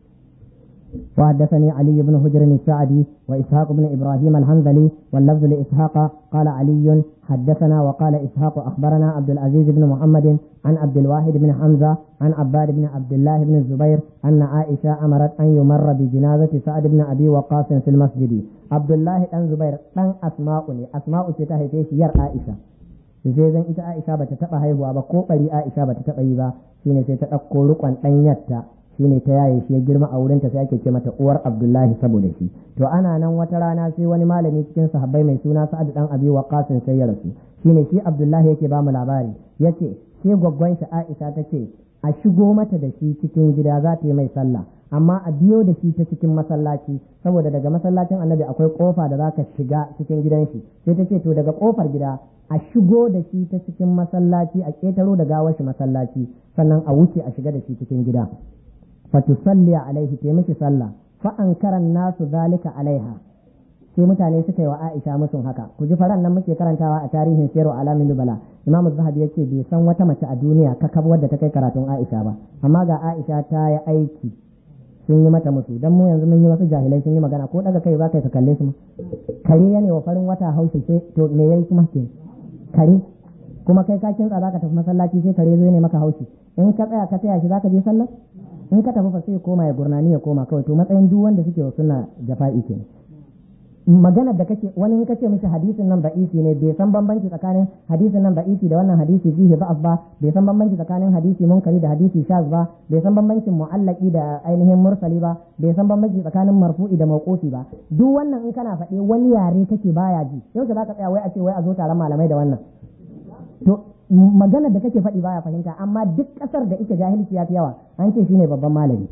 وحدثني علي بن حجر السعدي وإسحاق بن إبراهيم الحنظلي واللفظ لإسحاق قال علي حدثنا وقال إسحاق أخبرنا عبد العزيز بن محمد عن عبد الواحد بن حمزة عن عباد بن عبد الله بن الزبير أن عائشة أمرت أن يمر بجنازة سعد بن أبي وقاص في المسجد عبد الله بن الزبير أن أسماء تتهي ير عائشة sai zan ita Aisha bata taba haihuwa ba ko bari Aisha bata taba yi ba shine sai ta dauko rukun danyarta shine ta yaye shi ya girma a wurinta sai ake ce mata uwar Abdullahi saboda shi to ana nan wata rana sai wani malami cikin sahabbai mai suna Sa'ad dan Abi Waqqas sai ya rasu shine shi Abdullahi yake ba mu labari yace sai gwaggwan shi Aisha tace a shigo mata da shi cikin gida za ta yi mai sallah amma a biyo da shi ta cikin masallaci saboda daga masallacin Annabi akwai kofa da zaka shiga cikin gidan shi sai tace to daga kofar gida a shigo da shi ta cikin masallaci a ketaro da gawar shi masallaci sannan a wuce a shiga da shi cikin gida fatusalli alaihi ta miki sallah fa ankara nasu zalika alaiha sai mutane suka yi wa Aisha musun haka ku ji faran nan muke karantawa a tarihin Sirru Alamin Nubala Imam Zahabi yace bai san wata mace a duniya kakab wadda ta kai karatun Aisha ba amma ga Aisha ta yi aiki sun yi mata musu dan mu yanzu mun yi wasu jahilai sun yi magana ko daga kai ba kai ka kalle su kare ya ne wa farin wata haushi sai to me yayi kuma ke kare kuma kai ka kintsa zaka tafi masallaci sai kare zo ne maka haushi in ka tsaya ka taya shi zaka je sallah in ka tafi fa sai koma ya gurnani ya koma kawai to matsayin duk wanda suke wa sunna jafa'i kenan maganar da kake wani in kace mishi hadisin nan da'isi ne bai san bambanci tsakanin hadisin nan da'isi da wannan hadisi fihi da'af ba bai san bambanci tsakanin hadisi munkari da hadisi shaz ba bai san bambancin mu'allaqi da ainihin mursali ba bai san bambanci tsakanin marfu'i da mawqufi ba duk wannan in kana faɗe wani yare kake baya ji yau da zaka tsaya wai a ce wai a zo taron malamai da wannan to maganar da kake faɗi baya fahimta amma duk ƙasar da ita jahilci ya fi yawa an ce shine babban malami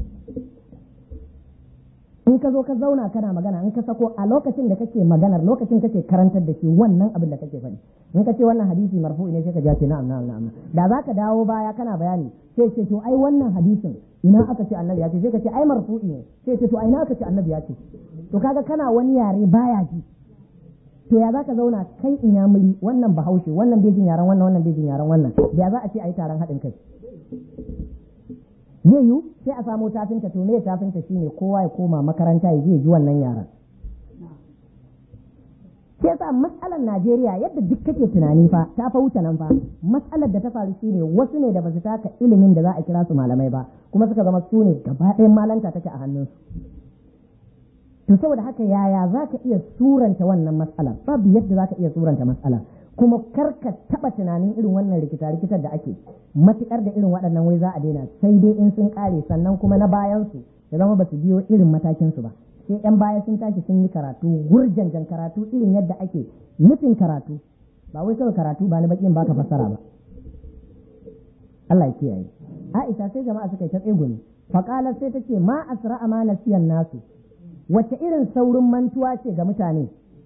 in ka zo ka zauna kana magana in ka sako a lokacin da kake maganar lokacin kake karantar da shi wannan abin da kake faɗi in ka ce wannan hadisi marfu'i ne sai ka ce na'am da za ka dawo baya kana bayani sai ce to ai wannan hadisin ina aka ce annabi ya ce sai ka ce ai marfu'i ne sai ce to ai ina aka ce annabi ya ce to kaga kana wani yare baya ji to ya za ka zauna kai inyamuri wannan bahaushe wannan bejin yaran wannan bejin yaran wannan ya za a ce ai taron haɗin kai zai yiwu sai a samu tafinta to me tafinta shine kowa ya koma makaranta ya je ji wannan yaran sai sa matsalar Najeriya yadda duk kake tunani fa ta fa wuce nan fa matsalar da ta faru shine wasu ne da basu taka ilimin da za a kira su malamai ba kuma suka zama su ne gaba ɗayan malanta take a hannunsu to saboda haka yaya za ka iya suranta wannan matsalar babu yadda za ka iya suranta matsalar kuma karka taba tunanin irin wannan rikitar da ake matukar da irin waɗannan wai za a daina sai dai in sun kare sannan kuma na bayan su ya zama ba su biyo irin matakin su ba sai yan baya sun tashi sun yi karatu gurjanjan karatu irin yadda ake nufin karatu ba wai kawai karatu ba ni bakin baka fassara ba Allah ya kiyaye Aisha sai jama'a suka yi ta tsegumi faqalat sai tace ma asra ma nasiyan nasu wace irin saurin mantuwa ce ga mutane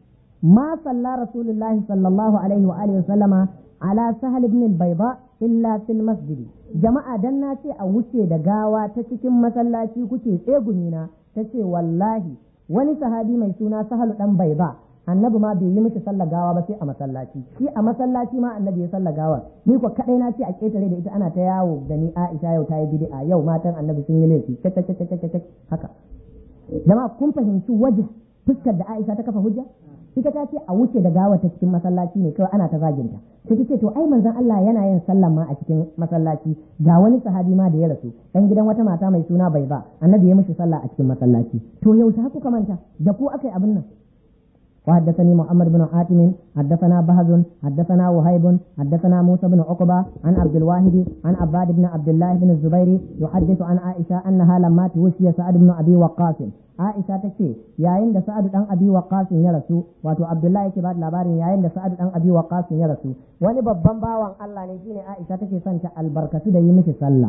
ma salla rasulullahi sallallahu alaihi wa alihi wasallama ala sahal ibn al-bayda illa fil masjid jama'a dan na ce a wuce da gawa ta cikin masallaci kuke tsegumi na tace wallahi wani sahabi mai suna sahal dan bayda annabi ma bai yi miki sallar gawa ba sai a masallaci shi a masallaci ma annabi ya sallar gawa ni ko kadai na ce a ketare da ita ana ta yawo da ni Aisha yau ta yi bid'a yau matan annabi sun yi laifi haka jama'a kun fahimci waje fuskar da Aisha ta kafa hujja ita ta ce a wuce da gawa ta cikin masallaci ne kawai ana ta zaginta sai ta ce to ai manzon Allah yana yin sallan ma a cikin masallaci ga wani sahabi ma da ya rasu dan gidan wata mata mai suna Baiba annabi ya mishi sallah a cikin masallaci to yau ta kuka manta da ku akai abin nan وحدثني محمد بن حاتم حدثنا بهز حدثنا وهيب حدثنا موسى بن عقبة عن عبد الواحد عن عباد بن عبد الله بن الزبير يحدث عن عائشة أنها لما توفي سعد بن أبي وقاص عائشة تكفي يا عند سعد بن أبي وقاص يرسو واتو عبد الله كبار لبارين يا عند سعد بن أبي وقاص يرسو ولي babban bawan Allah ne shine Aisha take son ta albarkatu da yi mishi sallah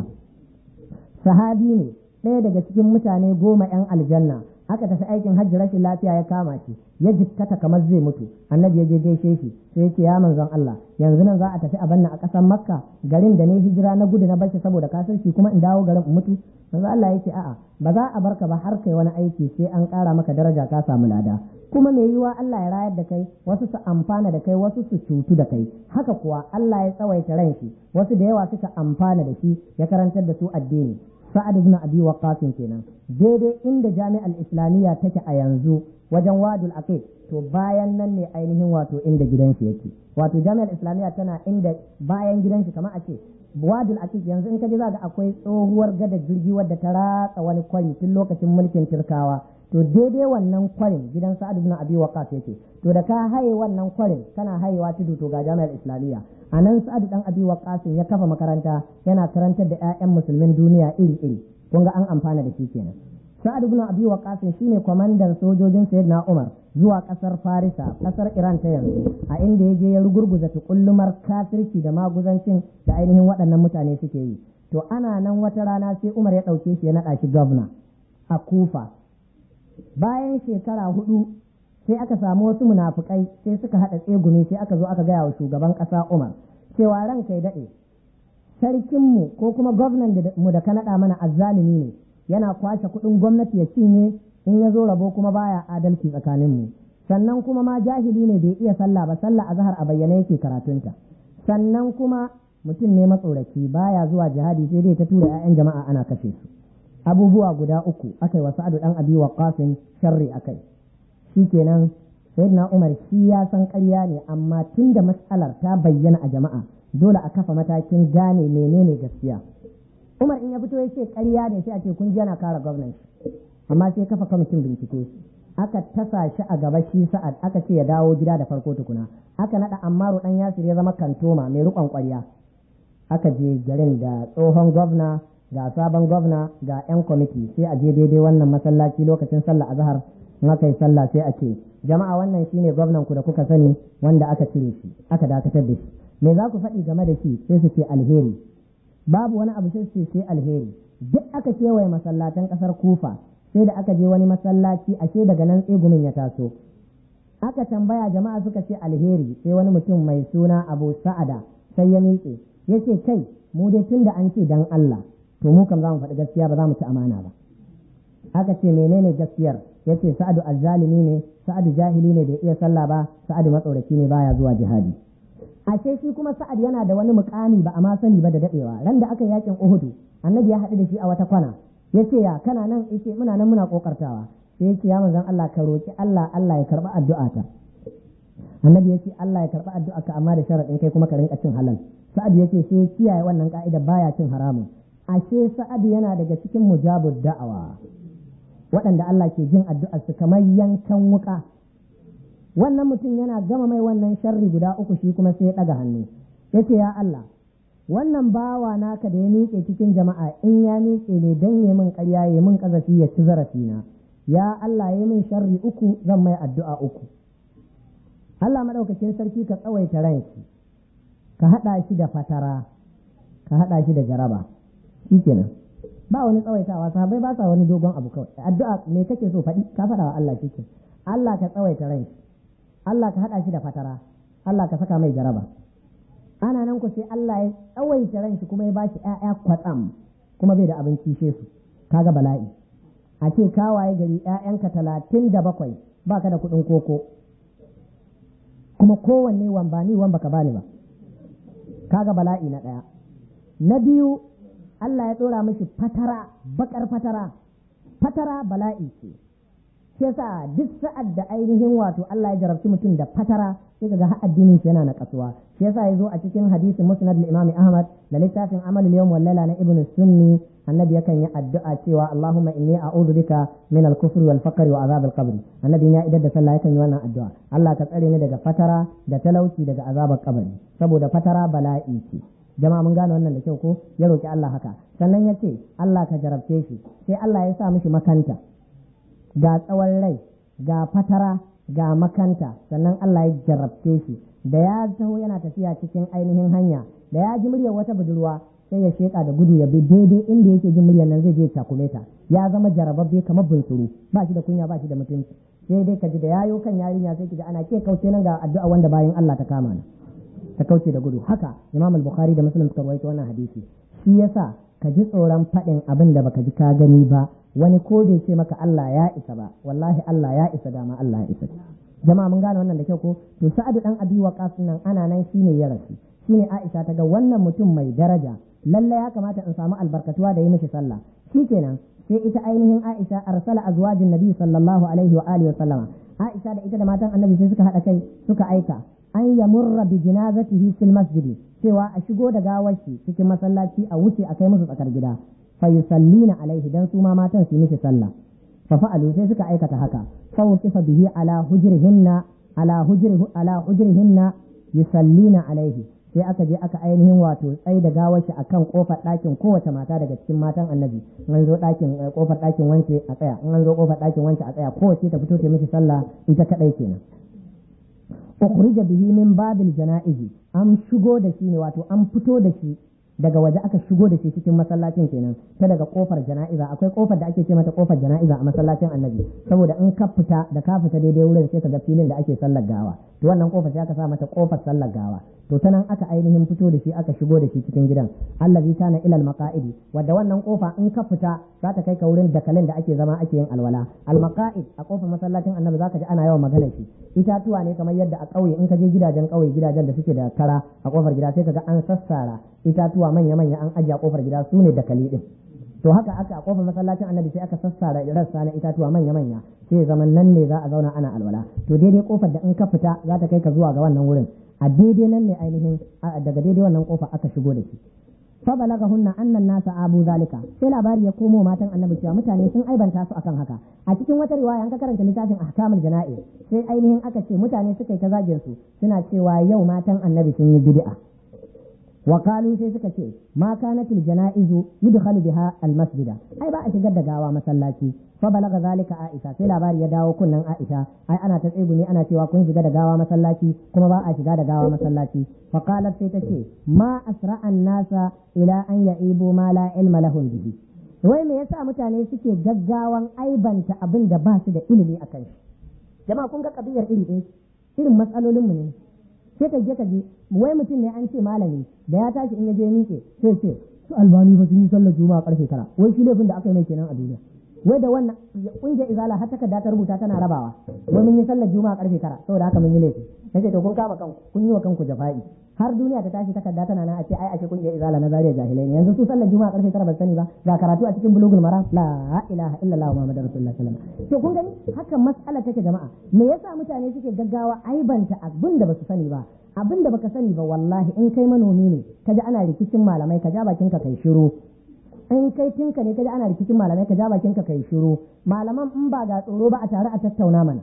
sahabi ne ɗaya daga cikin mutane 10 'yan aljanna aka tafi aikin hajji rashin lafiya ya kama shi ya jikkata kamar zai mutu annabi ya je gaishe shi sai yake ya manzon Allah yanzu nan za a tafi a banna a ƙasar Makka garin da ne hijira na gudu na barci saboda kafirci kuma in dawo garin in mutu manzon Allah yake a'a ba za a barka ba har kai wani aiki sai an ƙara maka daraja ka samu lada kuma mai yiwa Allah ya rayar da kai wasu su amfana da kai wasu su cutu da kai haka kuwa Allah ya tsawaita ran shi wasu da yawa suka amfana da shi ya karantar da su addini Sa'ad ibn Abi Waqqas kenan daidai inda Jami'ar Islamiyya take a yanzu wajen Wadul Aqiq to bayan nan ne ainihin wato inda gidan shi yake wato Jami'ar Islamiyya tana inda bayan gidan shi kamar a ce Wadul Aqiq yanzu in ka je zaka akwai tsohuwar gadar jirgi wadda ta ratsa wani kwari tun lokacin mulkin Turkawa to daidai wannan kwarin gidan Sa'ad ibn Abi Waqqas yake to da ka haye wannan kwarin kana hayewa tudu to ga Jami'ar Islamiyya a nan Sa'ad dan Abi Waqqas ya kafa makaranta yana karantar da ƴaƴan musulmin duniya iri-iri kun ga an amfana da shi kenan Sa'ad ibn Abi Waqqas shine kwamandan sojojin Sayyidina Umar zuwa kasar Farisa kasar Iran ta yanzu a inda ya je ya rugurguza tukullumar kafirci da maguzancin da ainihin waɗannan mutane suke yi to ana nan wata rana sai Umar ya ɗauke shi ya naɗa shi gwamna a Kufa bayan shekara 4 sai aka samu wasu munafukai sai suka haɗa tsegumi sai aka zo aka gaya wa shugaban ƙasa Umar cewa ran kai daɗe sarkinmu ko kuma gwamnan mu da ka naɗa mana azzalimi ne yana kwashe kuɗin gwamnati ya cinye in ya zo rabo kuma baya adalci tsakaninmu sannan kuma ma jahili ne bai iya sallah ba sallah azhar a bayyane yake karatunta sannan kuma mutum ne matsoraci baya zuwa jihadi sai dai ta tura 'ya'yan jama'a ana kashe su abubuwa guda 3 akai wa Sa'ad dan Abi Waqqas sharri akai shikenan sayyidina Umar shi ya san ƙarya ne amma tunda matsalar ta bayyana a jama'a dole a kafa matakin gane menene gaskiya Umar in ya fito ya ce ƙarya ne sai a ce kun ji yana kare gwamnati amma sai kafa kwamitin bincike aka tasa shi a gaba shi Sa'ad aka ce ya dawo gida da farko tukuna aka nada Ammaru dan Yasir ya zama kantoma mai rukon ƙwarya aka je garin da tsohon gwamna ga sabon gwamna ga 'yan kwamiti sai a je daidai wannan masallaci lokacin sallah azhar in aka yi sallah sai a ce jama'a wannan shine gwamnan ku da kuka sani wanda aka cire shi aka dakatar da shi me za ku faɗi game da shi sai su ce alheri babu wani abu sai su ce alheri duk aka kewaye masallatan ƙasar Kufa sai da aka je wani masallaci ashe daga nan tsegumin ya taso aka tambaya jama'a suka ce alheri sai wani mutum mai suna Abu Sa'ada sai ya miƙe yace kai mu dai tunda an ce dan Allah to mu kam za mu faɗi gaskiya ba za mu ci amana ba aka ce menene gaskiyar yace Sa'adu azzalimi ne Sa'adu jahili ne bai iya sallah ba Sa'adu matsoraci ne baya zuwa jihadi ashe shi kuma Sa'ad yana da wani mukami ba a ma sani ba da dadewa ran da aka yi yakin Uhud annabi ya haɗu da shi a wata kwana yace ya kana nan yace muna nan muna kokartawa sai yace ya manzon Allah ka roki Allah Allah ya karba addu'ata annabi yace Allah ya karba addu'arka amma da sharadin kai kuma ka rinka cin halal Sa'ad yace sai kiyaye wannan ka'ida baya cin haramun ashe Sa'ad yana daga cikin mujabud da'awa waɗanda Allah ke jin addu'ar su kamar yankan wuka wannan mutum yana gama mai wannan sharri guda 3 shi kuma sai ya ɗaga hannu yace ya Allah wannan bawa naka da ya miƙe cikin jama'a in ya miƙe ne don ya min ƙarya ya min ƙazafi ya ci zarafina ya Allah ya min sharri 3 zan mai addu'a 3 Allah madaukakin sarki ka tsawaita ranki ka haɗa shi da fatara ka haɗa shi da jaraba shikenan ba wani tsawaitawa, sahabbai ba sa wani dogon abu kawai. Addu'a me kake so faɗi ka faɗa wa Allah shike. Allah ka tsawaita rai, Allah ka haɗa shi da fatara, Allah ka saka mai jaraba. Ana nan ku sai Allah ya tsawaita ran shi kuma ya bashi ƴaƴa kwatsam kuma bai da abin kishe su, kaga bala'i. A ce ka waye gari ƴaƴanka 37 baka da kuɗin koko, kuma kowanne wan baka bani ba, kaga bala'i na ɗaya. Na biyu, Allah ya ɗora mishi fatara, bakar fatara bala'i ce. Sai sa duk sa'ad da ainihin wato Allah ya jarabci mutum da fatara sai kaga har addinin shi yana na kasuwa. Sai sa yazo a cikin hadisin Musnad al-Imam Ahmad da littafin Amalul Yawm wal Layla na Ibn Sunni, annabi yakan yi addu'a cewa Allahumma inni a'udhu bika min al-kufri wal faqri wa azab al-qabr. Annabi ya idar da sallah yakan yi wannan addu'a, Allah ka tsare ni daga fatara da talauci daga azabar kabari, saboda fatara bala'i ce. Jama'a mun gane wannan da kyau ko? Ya roki Allah haka. Sannan ya ce Allah ka jarabce shi, sai Allah ya sa mishi makanta, ga tsawon rai, ga fatara, ga makanta, sannan Allah ya jarabce shi. Da ya taho yana tafiya cikin ainihin hanya, da ya ji muryar wata budurwa sai ya sheka da gudu ya bi daidai inda yake jin muryar nan zai je cakume ta. Ya zama jarababbe kamar bunsuru, ba shi da kunya, ba shi da mutunci. Sai dai ka ji da yayo kan yarinya sai ki ji ana ke kauce nan ga addu'a wanda bayan Allah ta kama ni, ta kauce da gudu. Haka Imam al-Bukhari da Muslim suka rawaito wannan hadisi. Shi yasa ka ji tsoron faɗin abin da baka ji ka gani ba. Wani ko bai ce maka Allah ya isa ba, wallahi Allah ya isa, dama Allah ya isa. Jama'a mun gane wannan da kyau ko? To Sa'ad dan Abi Waqqas nan ana nan shine ya rasu, shine Aisha ta ga wannan mutum mai daraja, lalle ya kamata in samu albarkatuwa da yi mishi sallah. Shikenan sai ita ainihin Aisha arsala azwajin Nabi sallallahu alaihi wa alihi wa sallama. Aisha da ita da matan Annabi sai suka hada kai suka aika an yamurra bi jinazatihi fil masjidi, cewa a shigo da gawar shi cikin masallaci a wuce a kai musu tsakar gida. Fa yusallina alaihi, dan su ma matan su mishi sallah. Fa fa'alu, sai suka aikata haka. Fa wuqifa bihi ala hujrihinna yusallina alaihi, sai aka je aka ainihin wato tsai da gawar shi akan kofar ɗakin kowace mata daga cikin matan Annabi. In an zo ɗakin kofar ɗakin wance a tsaya, in an zo kofar ɗakin wance a tsaya, kowace ta fito ta mishi sallah ita kadai kenan. Ukhrija bihi min babil janaizi, an shigo da shi ne, wato an fito da shi daga waje, aka shigo da shi cikin masallacin kenan ta daga kofar jana'iza. Akwai kofar da ake ce mata kofar jana'iza a masallacin Annabi, saboda in ka fita daidai wurin sai ka ga filin da ake sallar gawa, to wannan kofar sai aka sa mata kofar sallar gawa. To ta nan aka ainihin fito da shi, aka shigo da shi cikin gidan. Allazi kana ilal maqa'idi, wadda wannan kofa in ka fita za ta kai ka wurin dakalin da ake zama ake yin alwala. Al maqa'id a kofar masallacin Annabi zaka ji ana yawan magana shi. Itatuwa ne kamar yadda a ƙauye in ka je gidajen ƙauye, gidajen da suke da kara a kofar gida, sai kaga an sassara itatuwa manya-manya an ajiye a kofar gida, su ne dakali din. To haka aka a kofar masallacin Annabi sai aka sassara rassa na itatuwa manya-manya, sai zaman nan ne za a zauna ana alwala. To daidai kofar da in ka fita za ta kai ka zuwa ga wannan wurin, a daidai nan ne ainihin daga daidai wannan kofa aka shigo da shi. Fa balagahunna annan nasa abu zalika, sai labari ya komo matan Annabi cewa mutane sun aibanta su akan haka. A cikin wata riwaya an ka karanta littafin ahkamul jana'iz, sai ainihin aka ce mutane suka yi ta zagin su, suna cewa yau matan Annabi sun yi bid'a. Wa qalu, sai suka ce ma kanatil janaizu yudkhalu biha al masjida, ai ba a shigar da gawa masallaci. Fa balaga zalika Aisha, sai labari ya dawo kunnan Aisha, ai ana ta tsegumi ana cewa kun shiga da gawa masallaci, kuma ba a shiga da gawa masallaci. Fa qalat, sai ta ce ma asra'an nasa ila an ya'ibu ma la ilma lahum bihi, wai me yasa mutane suke gaggawan aibanta abin da ba su da ilimi akan shi. Jama'a kun ga kabiyar iri ɗaya, irin matsalolin mu ne. Sai ka je wai mutum ne an ce malami, da ya tashi in ya je miƙe sai ce su Albani ba sun yi sallar juma'a karfe 9, wai shi laifin da aka yi mai kenan a duniya. Wai da wannan kungiyar izala har takarda ta rubuta tana rabawa, wai mun yi sallar juma'a karfe 9 saboda haka mun yi laifi. Sai to kun kama kanku, kun yi wa kanku jafa'i. Har duniya ta tashi takarda tana nan a ce ai ake kungiyar izala na Zaria jahilai ne. Yanzu su sallar juma'a karfe 9 ba sani ba, ga karatu a cikin bulugul maram, la ilaha illallah muhammadur rasulullah sallallahu alaihi wasallam. To kun gani haka mas'ala take jama'a. Me yasa mutane suke gaggawa aibanta abin da basu sani ba? Abin da baka sani ba, wallahi in kai manomi ne kaji ana rikicin malamai, ka ja bakin ka kai shiru. In kai tinka ne kaji ana rikicin malamai, ka ja bakin ka kai shiru. Malaman in ba ga tsoro ba a tare a tattauna mana.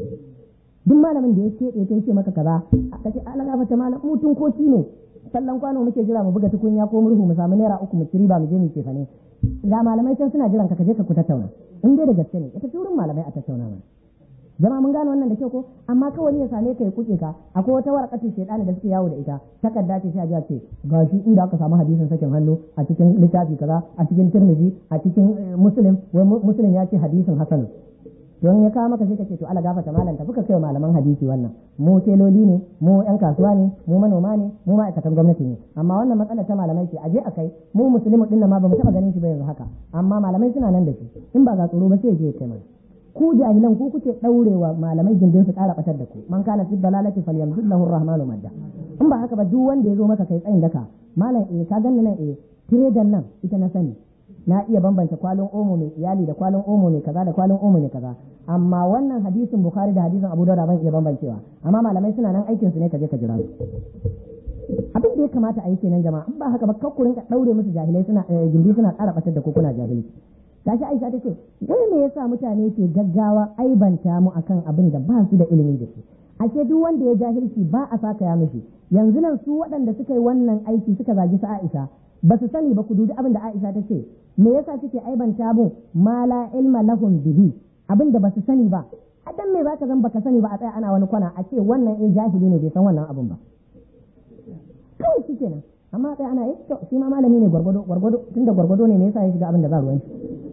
Duk malamin da ya keɓe ta ce maka kaza, ka ce ala gafata malam mutun koci ne, sallan kwano muke jira mu buga tukunya ko murhu mu samu naira 3 mu ci riba mu je mu ce fa ne. Ga malamai can suna jiran ka je ka ku tattauna. In dai da gaske ne ita ce wurin malamai a tattauna mana. jama'a mun gane wannan da kyau ko amma kawai ya same ka ya kuke ka akwai wata warqatin shaytani da suke yawo da ita takarda ce sai a ce gashi inda aka samu hadisin sakin hannu a cikin littafi kaza a cikin Tirmidhi a cikin Muslim wai Muslim ya ce hadisin hasan don ya kawo maka sai ka ce to ala gafata malam tafi ka kai malaman hadisi wannan mu teloli ne mu yan kasuwa ne mu manoma ne mu ma'aikatan gwamnati ne amma wannan matsalar ta malamai ce aje akai mu musulmi din nan ma bamu taba ganin shi ba yanzu haka amma malamai suna nan da shi in ba ga tsoro ba sai je kai mana ku jahilan ku kuke daurewa malamai gindin su kara batar da ku man kana fi dalalati falyamdud lahu arrahmanu madda in ba haka ba duk wanda ya zo maka kai tsayin daka malam ka ganna nan tiredan nan ita na sani na iya bambanta kwalin omo mai iyali da kwalin omo mai kaza da kwalin omo mai kaza amma wannan hadisin bukhari da hadisin abu dawud ban iya bambancewa amma malamai suna nan aikin su ne kaje ka jira su abin da ya kamata a yi kenan jama'a in ba haka ba kakkurin ka daure musu jahilai suna gindi suna ƙara batar da ku kuna jahili tashi Aisha tace wai me yasa mutane ke gaggawa aibanta mu akan abin da ba su da ilimi da shi ashe duk wanda ya jahilci ba a saka ya mishi yanzu nan su waɗanda suka yi wannan aiki suka zagi su Aisha ba su sani ba ku dubi abin da Aisha ta ce me yasa suke aibanta mu ma la ilma lahum bihi abin da ba su sani ba adan me zaka zan baka sani ba a tsaya ana wani kwana a ce wannan jahili ne bai san wannan abin ba kai shi kenan amma kai ana to shi ma malami ne gwargwado tunda gwargwado ne me yasa ya shiga abin da ba ruwan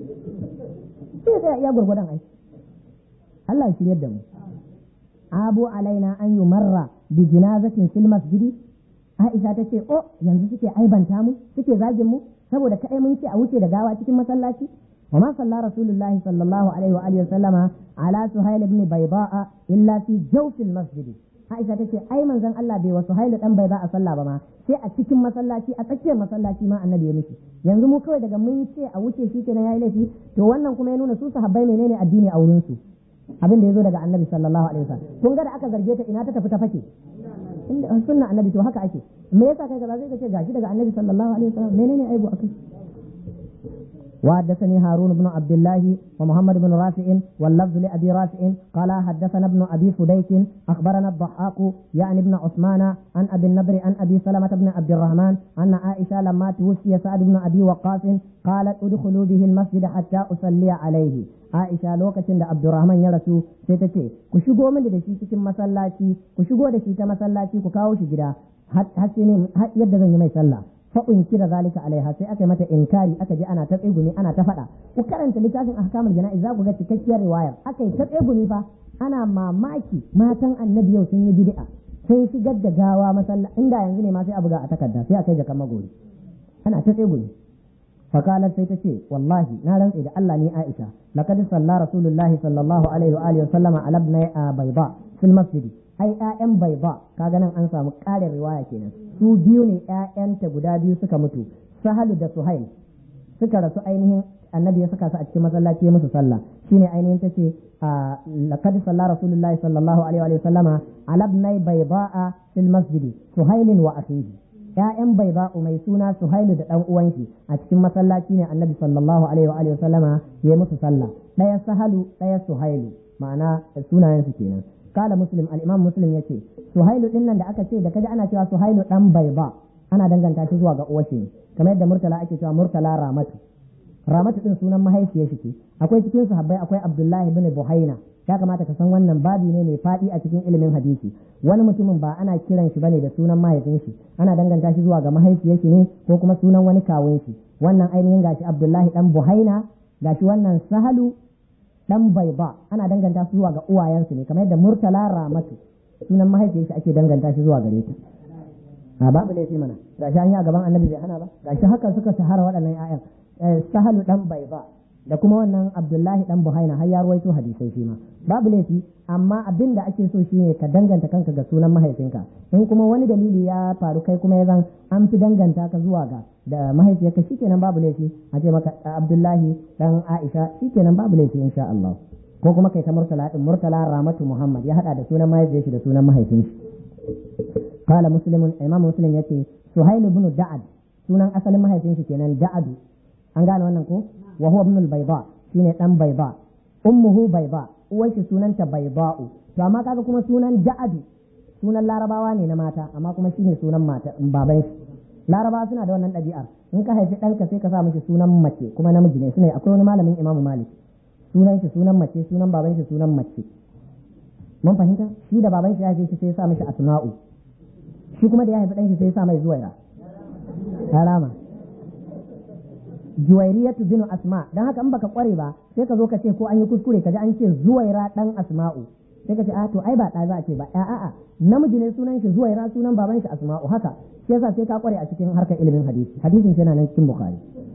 shi sai ya gwargwadon ai Allah ya shiryar da mu abu alaina an yumarra bi jinazatin fil masjidi Aisha ta ce yanzu suke aibanta mu suke zagin mu saboda kadai mun ce a wuce da gawa cikin masallaci wa ma salla rasulullahi sallallahu alaihi wa alihi sallama ala suhail ibn bayda'a illa fi jawfil masjid Aisha ta ce ai manzon Allah bai wa suhail dan bayda'a sallah ba ma sai a cikin masallaci a tsakiyar masallaci ma annabi ya miki yanzu mu kawai daga mun ce a wuce shi kenan yayi laifi to wannan kuma ya nuna su sahabbai menene addini a wurin su abin da yazo daga annabi sallallahu alaihi wasallam kun ga da aka zarge ta ina ta tafi ta fake inda sunna annabi to haka ake me yasa kai kaza sai ka ce gashi daga annabi sallallahu alaihi wasallam menene aibu akai وحدثني هارون بن عبد الله ومحمد بن رافع واللفظ لأبي رافع قال حدثنا ابن أبي فديك أخبرنا الضحاك يعني ابن عثمان عن أبي النضر عن أبي سلمة بن عبد الرحمن أن عائشة لما توفي سعد بن أبي وقاص قالت ادخلوا به المسجد حتى أصلي عليه Aisha lokacin da Abdurrahman ya rasu sai ta ce ku shigo min da shi cikin masallaci ku shigo da shi ta masallaci ku kawo shi gida har yadda zan yi mai sallah fa kira zalika alaiha sai aka yi mata inkari aka je ana ta tsegumi ana ta faɗa ku karanta littafin ahkamul jana'iz za ku ga cikakkiyar riwayar aka yi ta tsegumi fa ana mamaki matan annabi yau sun yi bid'a sai shigar da gawa masallaci inda yanzu ne ma sai a buga a takarda sai a kai jakan magori ana ta tsegumi فقالت سيتشي والله نارن إذا الله ني عائشة لقد صلى رسول الله صلى الله عليه وآله وسلم على ابن بيضاء في المسجد أي آم بيضاء كاغنا أنسى مقال الرواية كنا سو بيوني آم تقدا بيو سكا متو سهل دا سهيل سكا رسو أينهم النبي سكا سأتكي مثلا كي مسو صلى شيني أينهم تشي لقد صلى رسول الله صلى الله عليه وآله وسلم على ابن بيضاء في المسجد سهيل وأخيه ‘ya'yan bai ba mai suna Suhailu da ɗan uwanki a cikin masallaci ne annabi sallallahu alaihi wa sallama ya musu sallah ɗaya Sahalu ɗaya Suhailu ma'ana sunayen su kenan kala muslim al-imam muslim yace Suhailu din nan da aka ce da kaji ana cewa Suhailu dan bai ba ana danganta shi zuwa ga uwashi ne kamar yadda Murtala ake cewa Murtala Ramatu din sunan mahaifiyar shi ce akwai cikin sahabbai akwai Abdullahi ibn Buhaina ya kamata ka san wannan babi ne mai faɗi a cikin ilimin hadisi wani mutumin ba ana kiran shi bane da sunan mahaifin shi ana danganta shi zuwa ga mahaifiyar shi ne ko kuma sunan wani kawun shi wannan ainihin gashi Abdullahi dan Buhaina gashi wannan Sahalu dan Baiba ana danganta shi zuwa ga uwayensu ne kamar yadda Murtala Ramatu sunan mahaifiyar shi ake danganta shi zuwa gare ta a babu laifi mana gashi an yi a gaban annabi bai hana ba gashi haka suka shahara waɗannan ƴaƴan Sahalu dan Baiba da kuma wannan Abdullahi dan Buhaina har ya ruwaito hadisai shi ma babu laifi amma abin da ake so shine ka danganta kanka ga sunan mahaifinka in kuma wani dalili ya faru kai kuma ya zan an fi danganta ka zuwa ga da mahaifiyarka shikenan babu laifi a ce maka Abdullahi dan Aisha shikenan babu laifi insha Allah ko kuma kai ta Murtala Ramatu Muhammad ya hada da sunan mahaifiyarsa da sunan mahaifin shi qala muslimun imam muslim yace Suhail ibn Da'ad sunan asalin mahaifin shi kenan Da'adu an gane wannan ko wa huwa ibn al-bayda shine dan bayda ummuhu bayda uwar shi sunanta bayda'u to amma kaga kuma sunan Ja'adu sunan larabawa ne na mata amma kuma shine sunan mata baban shi larabawa suna da wannan ɗabi'ar in ka haifi ɗanka sai ka sa mishi sunan mace kuma namiji ne sune akwai wani malamin Imam Malik sunan shi sunan mace sunan baban shi sunan mace mun fahimta shi da baban shi ya haife shi sai ya sa mishi Asma'u shi kuma da ya haifi dan shi sai ya sa mai Zuwaira harama Juwairiyatu bin Asma dan haka in baka kware ba sai ka zo ka ce ko an yi kuskure ka ji an ce Zuwaira dan Asma'u sai ka ce a to ai ba ɗa za a ce ba a'a namiji ne sunan shi Zuwaira sunan baban shi Asma'u haka shi yasa sai ka kware a cikin harkar ilimin hadisin shi yana nan cikin Bukhari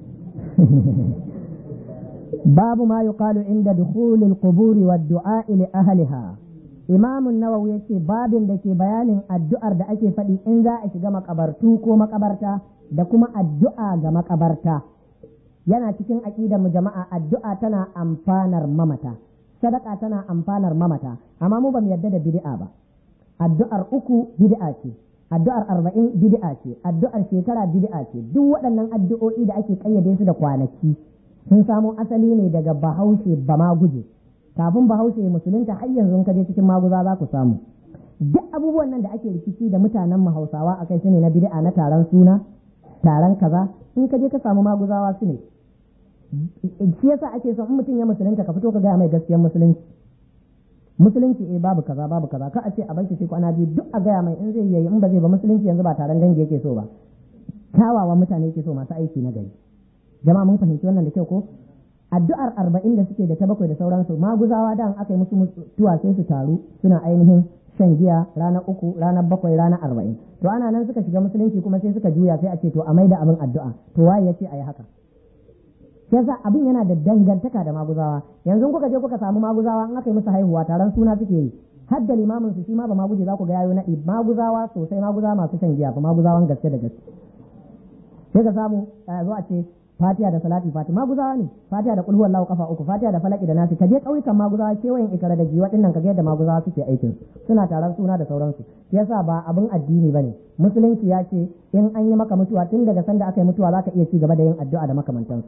babu ma yuqalu inda dukhulil quburi wad du'a li ahliha Imam an-Nawawi yace babin da ke bayanin addu'ar da ake faɗi in za a shiga makabartu ko makabarta da kuma addu'a ga makabarta yana cikin aqidar mu jama'a addu'a tana amfanar mamata sadaka tana amfanar mamata amma mu bamu yarda da bid'a ba addu'ar 3 bid'a ce addu'ar 40 bid'a ce addu'ar shekara bid'a ce duk waɗannan addu'o'i da ake kayyade su da kwanaki sun samo asali ne daga Bahaushe ba ma guje kafin Bahaushe musulunta har yanzu ka je cikin maguza za ku samu duk abubuwan nan da ake rikici da mutanen mu Hausawa akai su ne na bid'a na taron suna taron kaza in ka je ka samu maguzawa su ne shi yasa ake son in mutum ya musulunta ka fito ka gaya mai gaskiyar musulunci babu kaza ka a ce a bar shi sai kwana biyu duk a gaya mai in zai yi in ba zai ba musulunci yanzu ba taron dangi yake so ba kyawawan mutane yake so masu aiki na gari jama'a mun fahimci wannan da kyau ko addu'ar 40 da suke da ta 7 da sauransu maguzawa da aka yi musu mutuwa sai su taru suna ainihin shan giya ranar 3 ranar 7 ranar 40 to ana nan suka shiga musulunci kuma sai suka juya sai a ce to a maida abin addu'a to waye yace ayi haka sai yasa abin yana da dangantaka da maguzawa yanzu kuka je kuka samu maguzawa an aka yi musu haihuwa taron suna suke yi har da limamin su shi ma ba maguje za ku ga yayo naɗi maguzawa sosai maguzawa masu shan giya ba maguzawan gaske da gaske sai ka samu zo a ce Fatiha da Salatul Fatiha maguzawa ne Fatiha da Qul huwallahu kafa 3 Fatiha da Falaki da Nasi ka je kauyukan maguzawa kewayen Ikara da Giwa dinnan ka ga yadda maguzawa suke aikin suna taron suna da sauransu yasa ba abin addini bane musulunci ya ce in an yi maka mutuwa tun daga sanda aka yi mutuwa zaka iya ci gaba da yin addu'a da makamantansu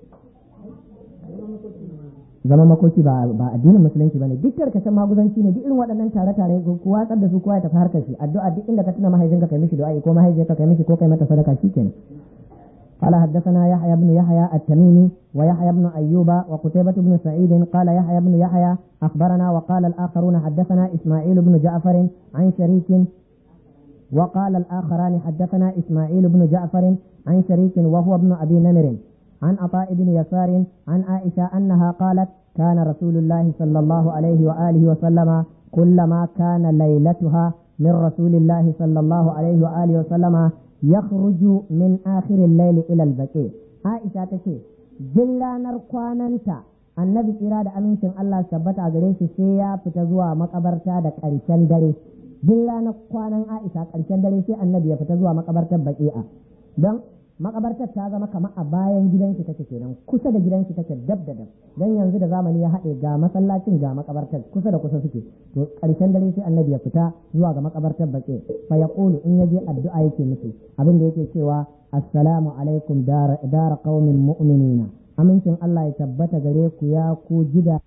zaman makoki ba addinin musulunci bane duk tarkacen maguzanci ne duk irin waɗannan tare-tare ko watsar da su kowa ya tafi harkar shi addu'a duk inda ka tuna mahaifinka kai mishi du'a ko mahaifiyarka kai mishi ko kai mata sadaka shikenan قال حدثنا يحيى بن يحيى التميمي ويحيى بن أيوب وقتيبة بن سعيد قال يحيى بن يحيى أخبرنا وقال الآخرون حدثنا إسماعيل بن جعفر عن شريك وقال الآخران حدثنا إسماعيل بن جعفر عن شريك وهو ابن أبي نمر عن عطاء بن يسار عن عائشة أنها قالت كان رسول الله صلى الله عليه وآله وسلم كلما كان ليلتها من رسول الله صلى الله عليه وآله وسلم يخرج من آخر الليل إلى البقيع عائشة تشي جلانر قواننتا النبي إرادة أمينشن الله ثبت أغريش سيا فتزوى مقبرتا دك أرشان داري جلانر قوانن عائشة أرشان داري سي النبي فتزوى مقبرتا بقيع دون makabartar ta zama kamar a bayan gidanki take kenan kusa da gidanki take dab da dab dan yanzu da zamani ya haɗe ga masallacin ga makabartar kusa da kusa suke to ƙarshen dare sai annabi ya fita zuwa ga makabartar baƙe fa yaqulu in yaje addu'a yake musu abin da yake cewa assalamu alaikum dar qaumin mu'minina amincin Allah ya tabbata gare ku ya ku gida